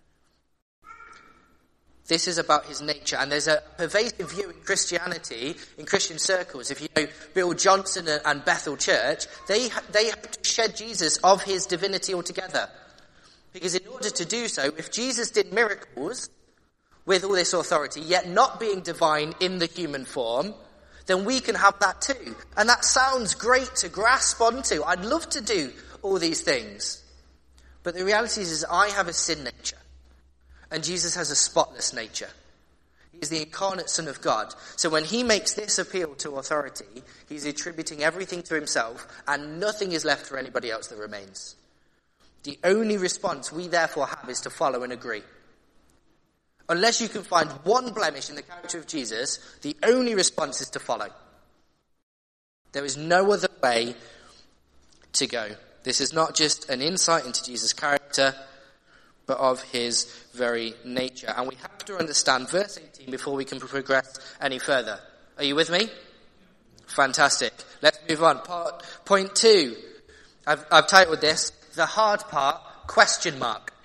This is about his nature, and there's a pervasive view in Christianity, in Christian circles. If you know Bill Johnson and Bethel Church, they they have to shed Jesus of his divinity altogether. Because in order to do so, if Jesus did miracles with all this authority, yet not being divine in the human form, then we can have that too. And that sounds great to grasp onto. I'd love to do all these things. But the reality is, is I have a sin nature. And Jesus has a spotless nature. He's the incarnate Son of God. So when he makes this appeal to authority, he's attributing everything to himself, and nothing is left for anybody else that remains. The only response we therefore have is to follow and agree. Unless you can find one blemish in the character of Jesus, the only response is to follow. There is no other way to go. This is not just an insight into Jesus' character, but of his very nature. And we have to understand verse eighteen before we can progress any further. Are you with me? Fantastic. Let's move on. Part, point two. I've, I've titled this, The Hard Part, question mark.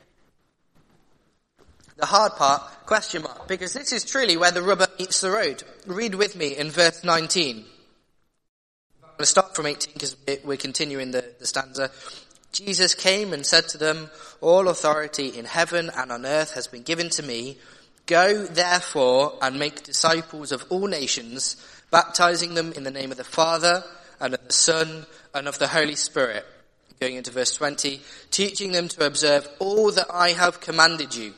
The hard part, question mark. Because this is truly where the rubber meets the road. Read with me in verse nineteen. I'm going to start from eighteen because we're continuing the, the stanza. Jesus came and said to them, all authority in heaven and on earth has been given to me. Go therefore and make disciples of all nations, baptizing them in the name of the Father and of the Son and of the Holy Spirit. Going into verse twenty, teaching them to observe all that I have commanded you.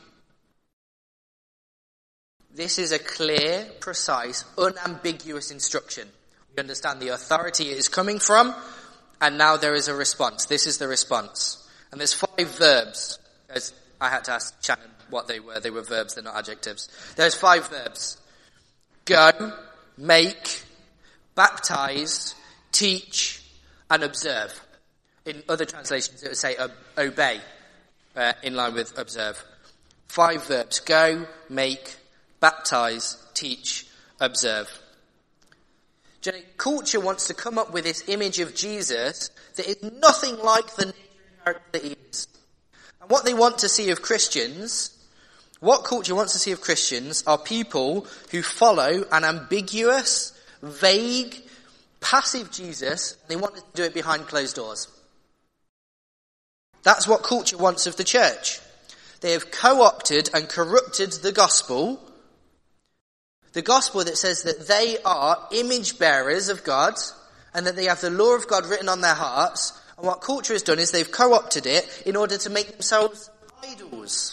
This is a clear, precise, unambiguous instruction. We understand the authority it is coming from, and now there is a response. This is the response. And there's five verbs. As I had to ask Shannon what they were. They were verbs, they're not adjectives. There's five verbs. Go, make, baptize, teach, and observe. In other translations it would say obey, uh, in line with observe. Five verbs. Go, make, baptize, teach, observe. Jenny, culture wants to come up with this image of Jesus that is nothing like the nature and character that he is. And what they want to see of Christians, what culture wants to see of Christians are people who follow an ambiguous, vague, passive Jesus. They want to do it behind closed doors. That's what culture wants of the church. They have co-opted and corrupted the gospel. The gospel that says that they are image bearers of God and that they have the law of God written on their hearts. And what culture has done is they've co-opted it in order to make themselves idols.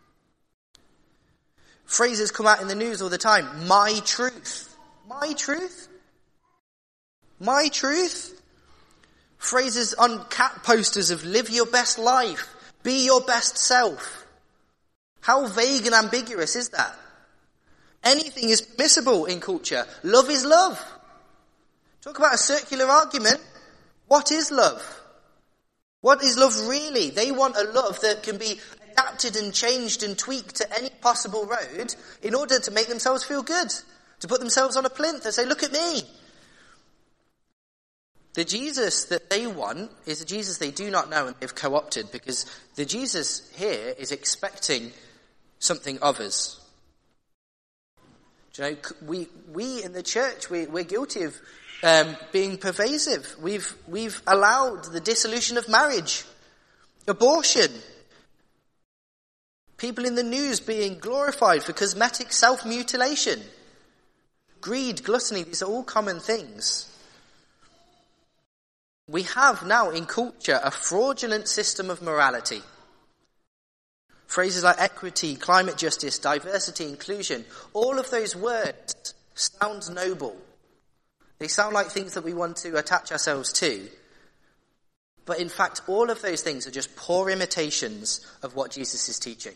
Phrases come out in the news all the time. My truth. My truth? My truth? Phrases on cat posters of live your best life. Be your best self. How vague and ambiguous is that? Anything is permissible in culture. Love is love. Talk about a circular argument. What is love? What is love really? They want a love that can be adapted and changed and tweaked to any possible road in order to make themselves feel good. To put themselves on a plinth and say, look at me. The Jesus that they want is a Jesus they do not know and they've co-opted, because the Jesus here is expecting something of us. Do you know, we we in the church, we, we're guilty of um, being pervasive. We've we've allowed the dissolution of marriage, abortion, people in the news being glorified for cosmetic self-mutilation, greed, gluttony. These are all common things. We have now in culture a fraudulent system of morality. Phrases like equity, climate justice, diversity, inclusion, all of those words sound noble. They sound like things that we want to attach ourselves to. But in fact, all of those things are just poor imitations of what Jesus is teaching.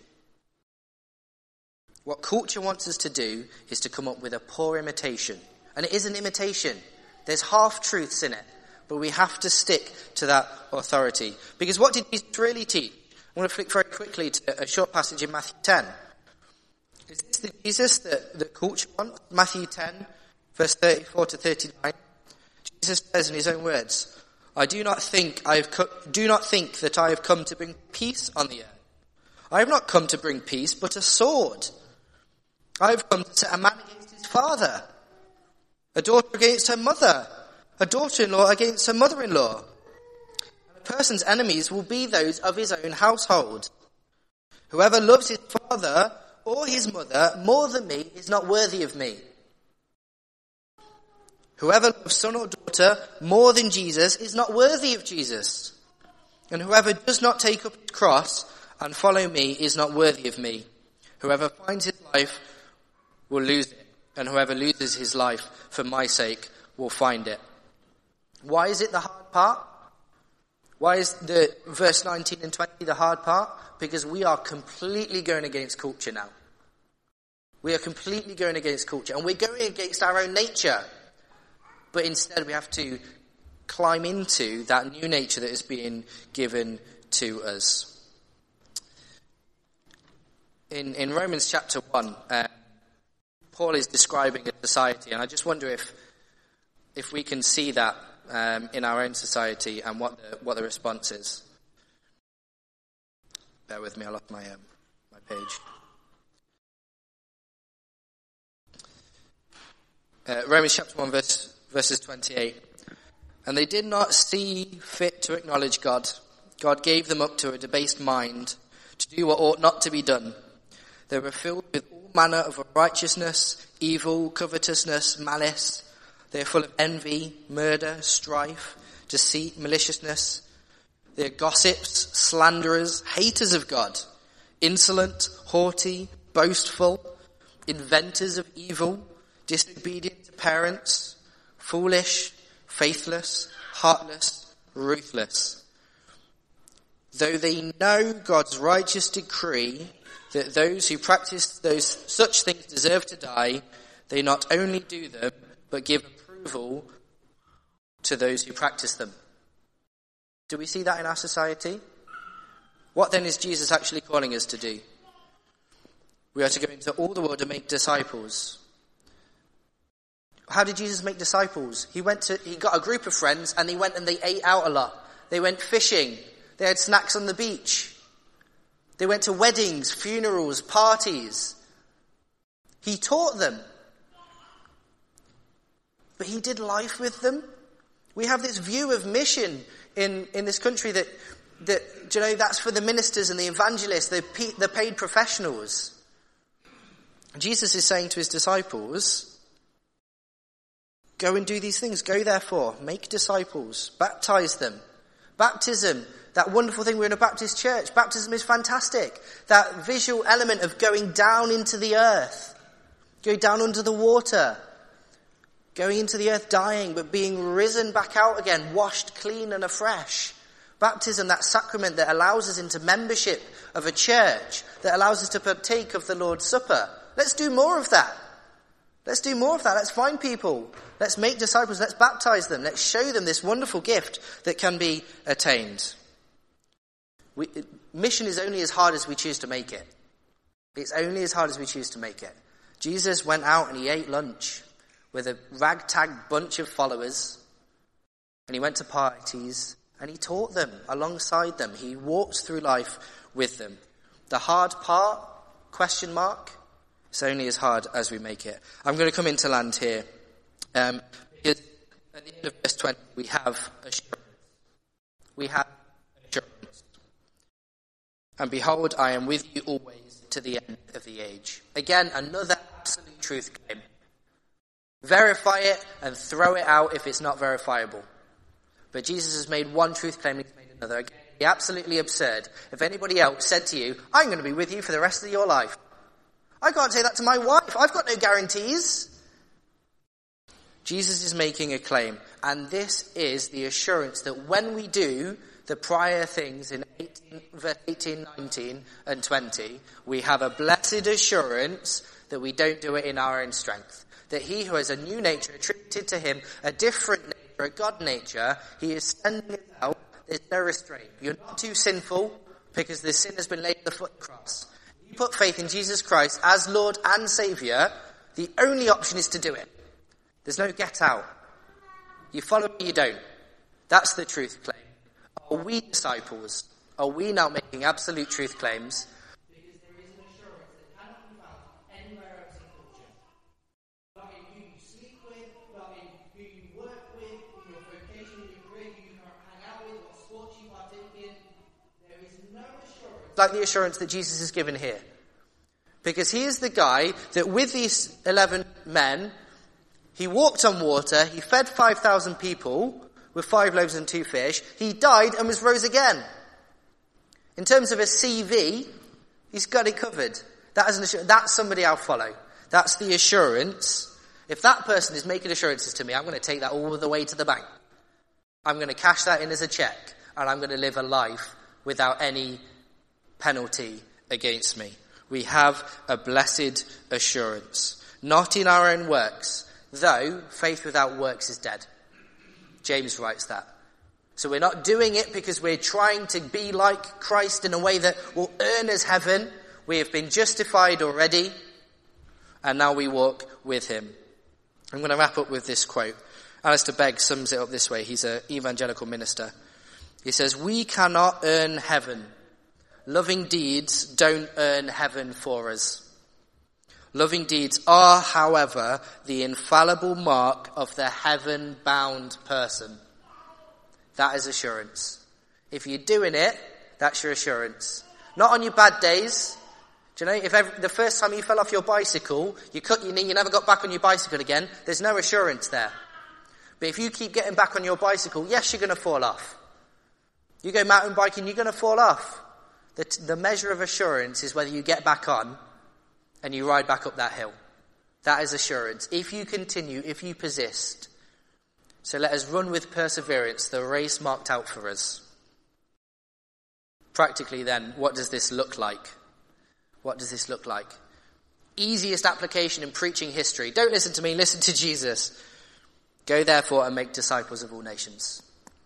What culture wants us to do is to come up with a poor imitation. And it is an imitation. There's half-truths in it. But we have to stick to that authority. Because what did Jesus really teach? I want to flick very quickly to a short passage in Matthew ten. Is this the Jesus that the culture wants? Matthew ten, verse thirty-four to thirty-nine. Jesus says in his own words, I do not think I have co- do not think that I have come to bring peace on the earth. I have not come to bring peace, but a sword. I have come to set a man against his father, a daughter against her mother, a daughter-in-law against her mother-in-law. A person's enemies will be those of his own household. Whoever loves his father or his mother more than me is not worthy of me. Whoever loves son or daughter more than Jesus is not worthy of Jesus. And whoever does not take up his cross and follow me is not worthy of me. Whoever finds his life will lose it, and whoever loses his life for my sake will find it. Why is it the hard part? Why is the verse nineteen and twenty the hard part? Because we are completely going against culture now. We are completely going against culture, and we're going against our own nature. But instead we have to climb into that new nature that is being given to us. In, in Romans chapter one, uh, Paul is describing a society, and I just wonder if if we can see that um, in our own society and what the, what the response is. Bear with me, I lost my um, my page. Uh, Romans chapter one, verse, verses twenty-eight. And they did not see fit to acknowledge God. God gave them up to a debased mind to do what ought not to be done. They were filled with all manner of unrighteousness, evil, covetousness, malice. They are full of envy, murder, strife, deceit, maliciousness. They are gossips, slanderers, haters of God, insolent, haughty, boastful, inventors of evil, disobedient to parents, foolish, faithless, heartless, ruthless. Though they know God's righteous decree that those who practice those such things deserve to die, they not only do them, but give approval to those who practice them. Do we see that in our society? What then is Jesus actually calling us to do? We are to go into all the world and make disciples. How did Jesus make disciples? He went to, he got a group of friends and they went and they ate out a lot. They went fishing. They had snacks on the beach. They went to weddings, funerals, parties. He taught them. But he did life with them. We have this view of mission in, in this country that, that, you know, that's for the ministers and the evangelists, the, the paid professionals. Jesus is saying to his disciples, go and do these things. Go therefore, make disciples, baptize them. Baptism, that wonderful thing, we're in a Baptist church. Baptism is fantastic. That visual element of going down into the earth, go down under the water, going into the earth dying, but being risen back out again, washed clean and afresh. Baptism, that sacrament that allows us into membership of a church, that allows us to partake of the Lord's Supper. Let's do more of that. Let's do more of that. Let's find people. Let's make disciples. Let's baptize them. Let's show them this wonderful gift that can be attained. We, mission is only as hard as we choose to make it. It's only as hard as we choose to make it. Jesus went out and he ate lunch with a ragtag bunch of followers. And he went to parties and he taught them alongside them. He walked through life with them. The hard part, question mark, it's only as hard as we make it. I'm going to come into land here. Um, because at the end of verse twenty, we have assurance. We have assurance. And behold, I am with you always to the end of the age. Again, another absolute truth claim. Verify it and throw it out if it's not verifiable. But Jesus has made one truth claim and he's made another. Again, it'd be absolutely absurd if anybody else said to you, I'm going to be with you for the rest of your life. I can't say that to my wife. I've got no guarantees. Jesus is making a claim, and this is the assurance that when we do the prior things in eighteen, verse eighteen, nineteen, and twenty, we have a blessed assurance that we don't do it in our own strength. That he who has a new nature attributed to him, a different nature, a God nature, he is sending it out. There's no restraint. You're not too sinful because the sin has been laid at the foot of the cross. You put faith in Jesus Christ as Lord and Saviour, the only option is to do it. There's no get out. You follow me, you don't. That's the truth claim. Are we disciples? Are we now making absolute truth claims?
Because there is an assurance that cannot be found anywhere else in culture. Not in who you sleep with, not in who you work with, in your vocation, in your career, who you hang out with, what sports you partake in. There is no assurance.
Like the assurance that Jesus is given here. Because he is the guy that with these eleven men, he walked on water, he fed five thousand people with five loaves and two fish, he died and was rose again. In terms of a C V, he's got it covered. That is an assur- that's somebody I'll follow. That's the assurance. If that person is making assurances to me, I'm going to take that all the way to the bank. I'm going to cash that in as a check, and I'm going to live a life without any penalty against me. We have a blessed assurance, not in our own works, though faith without works is dead. James writes that. So we're not doing it because we're trying to be like Christ in a way that will earn us heaven. We have been justified already, and now we walk with him. I'm going to wrap up with this quote. Alistair Begg sums it up this way. He's an evangelical minister. He says, "We cannot earn heaven. Loving deeds don't earn heaven for us. Loving deeds are, however, the infallible mark of the heaven-bound person." That is assurance. If you're doing it, that's your assurance. Not on your bad days. Do you know, if every, the first time you fell off your bicycle, you cut your knee, you never got back on your bicycle again, there's no assurance there. But if you keep getting back on your bicycle, yes, you're going to fall off. You go mountain biking, you're going to fall off. The, the measure of assurance is whether you get back on and you ride back up that hill. That is assurance. If you continue, if you persist. So let us run with perseverance the race marked out for us. Practically then, what does this look like? What does this look like? Easiest application in preaching history. Don't listen to me, listen to Jesus. Go therefore and make disciples of all nations.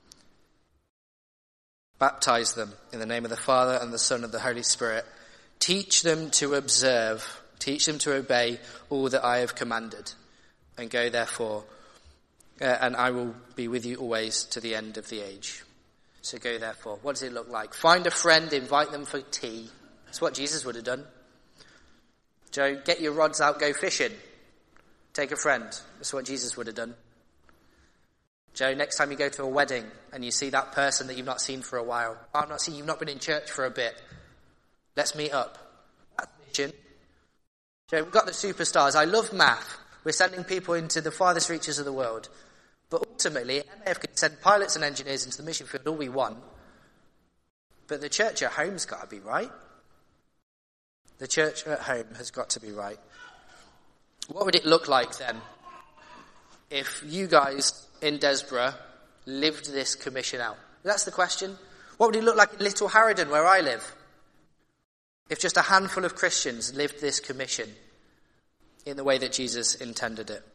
Baptize them in the name of the Father and the Son and the Holy Spirit. Teach them to observe, teach them to obey all that I have commanded. And go therefore, uh, and I will be with you always to the end of the age. So go therefore. What does it look like? Find a friend, invite them for tea. That's what Jesus would have done. Joe, get your rods out, go fishing. Take a friend. That's what Jesus would have done. Joe, next time you go to a wedding and you see that person that you've not seen for a while. Oh, I've not seen, you've not been in church for a bit. Let's meet up. That's mission. Joe, we've got the superstars. I love math. We're sending people into the farthest reaches of the world. But ultimately, M A F can send pilots and engineers into the mission field all we want. But the church at home's got to be right. The church at home has got to be right. What would it look like then if you guys in Desborough lived this commission out? That's the question. What would it look like in Little Harrowden, where I live, if just a handful of Christians lived this commission in the way that Jesus intended it?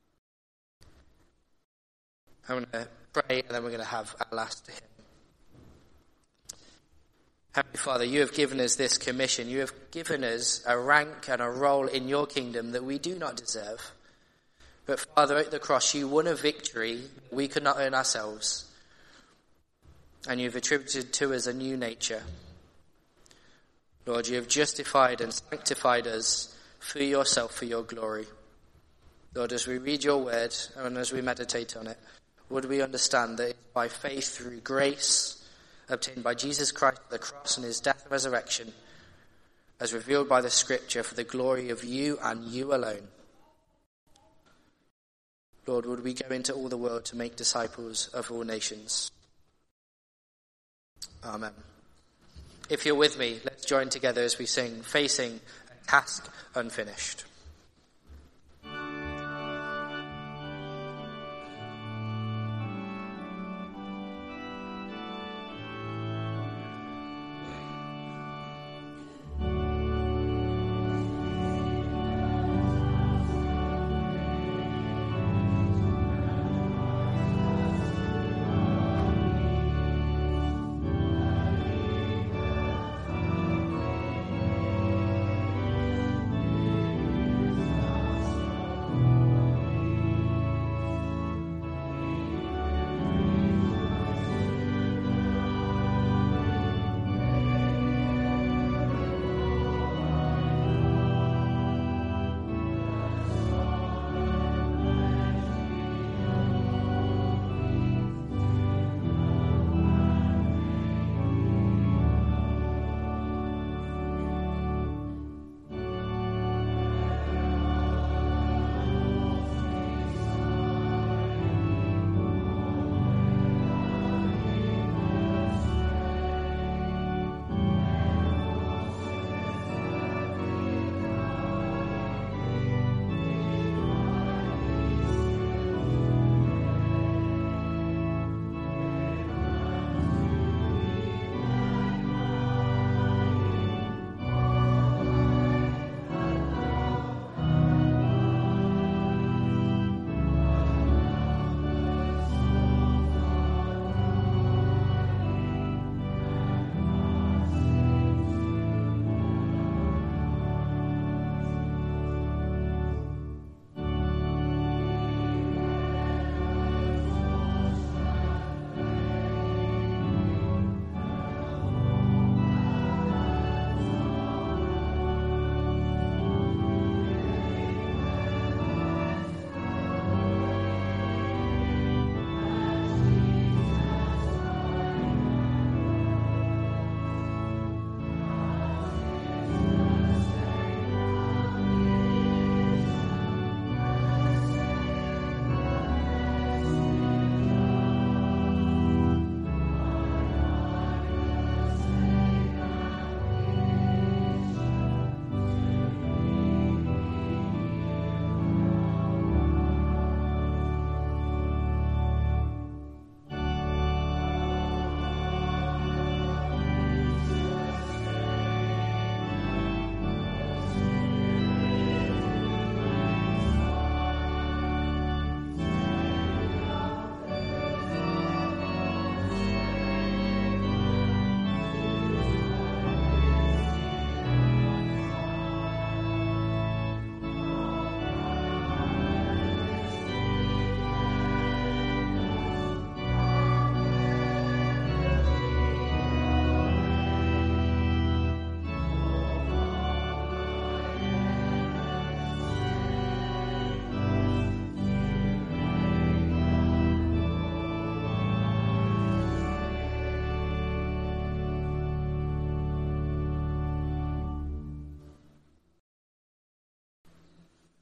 I'm going to pray and then we're going to have our last hymn. Heavenly Father, you have given us this commission. You have given us a rank and a role in your kingdom that we do not deserve. But Father, at the cross, you won a victory we could not earn ourselves. And you've attributed to us a new nature. Lord, you have justified and sanctified us for yourself, for your glory. Lord, as we read your word and as we meditate on it, would we understand that it's by faith through grace obtained by Jesus Christ at the cross and his death and resurrection, as revealed by the scripture, for the glory of you and you alone. Lord, would we go into all the world to make disciples of all nations? Amen. If you're with me, let's join together as we sing, Facing a Task Unfinished.